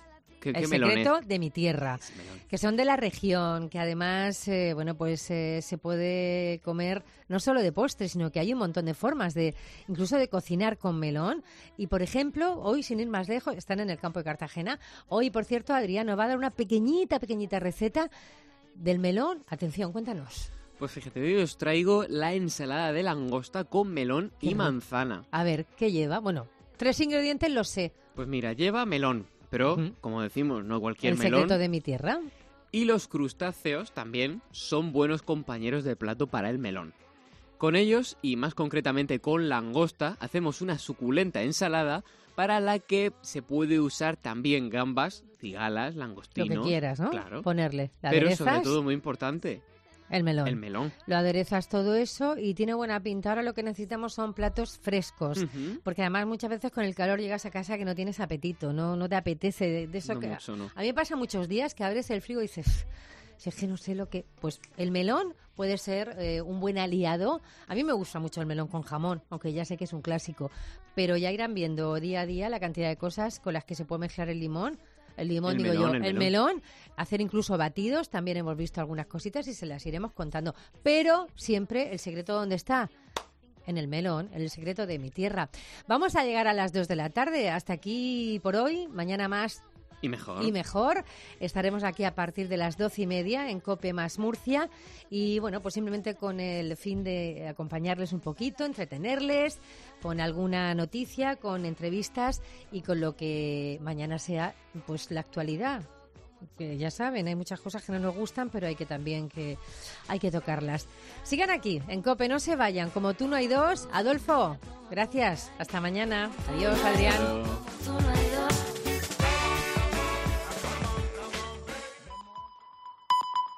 ¿Qué, el qué secreto melones? de mi tierra, que son de la región, que además, eh, bueno, pues eh, se puede comer no solo de postre, sino que hay un montón de formas de, incluso de cocinar con melón. Y por ejemplo, hoy, sin ir más lejos, están en el campo de Cartagena. Hoy, por cierto, Adrián nos va a dar una pequeñita, pequeñita receta del melón. Atención, cuéntanos. Pues fíjate, hoy os traigo la ensalada de langosta con melón y Qué manzana. A ver, ¿qué lleva? Bueno, tres ingredientes los sé. Pues mira, lleva melón, pero, uh-huh. como decimos, no cualquier el melón. El secreto de mi tierra. Y los crustáceos también son buenos compañeros de plato para el melón. Con ellos, y más concretamente con langosta, hacemos una suculenta ensalada para la que se puede usar también gambas, cigalas, langostinos. Lo que quieras, ¿no? Claro. Ponerle. La Pero aderezas, sobre todo, muy importante, el melón. El melón. Lo aderezas todo eso y tiene buena pinta. Ahora lo que necesitamos son platos frescos. Uh-huh. Porque además muchas veces con el calor llegas a casa que no tienes apetito, no, no te apetece de, de eso no que... Mucho, no. A mí me pasa muchos días que abres el frigo y dices... Si es que no sé lo que... Pues el melón puede ser eh, un buen aliado. A mí me gusta mucho el melón con jamón, aunque ya sé que es un clásico. Pero ya irán viendo día a día la cantidad de cosas con las que se puede mezclar el limón. El limón, el digo melón, yo, el, el melón. melón, hacer incluso batidos, también hemos visto algunas cositas y se las iremos contando. Pero siempre el secreto, ¿dónde está? En el melón, el secreto de mi tierra. Vamos a llegar a las dos de la tarde. Hasta aquí por hoy. Mañana más. Y mejor. Y mejor. Estaremos aquí a partir de las doce y media en COPE más Murcia. Y bueno, pues simplemente con el fin de acompañarles un poquito, entretenerles, con alguna noticia, con entrevistas y con lo que mañana sea pues la actualidad. Que ya saben, hay muchas cosas que no nos gustan, pero hay que también que hay que tocarlas. Sigan aquí, en COPE, no se vayan. Como tú no hay dos. Adolfo, gracias. Hasta mañana. Adiós, Adrián. Adiós.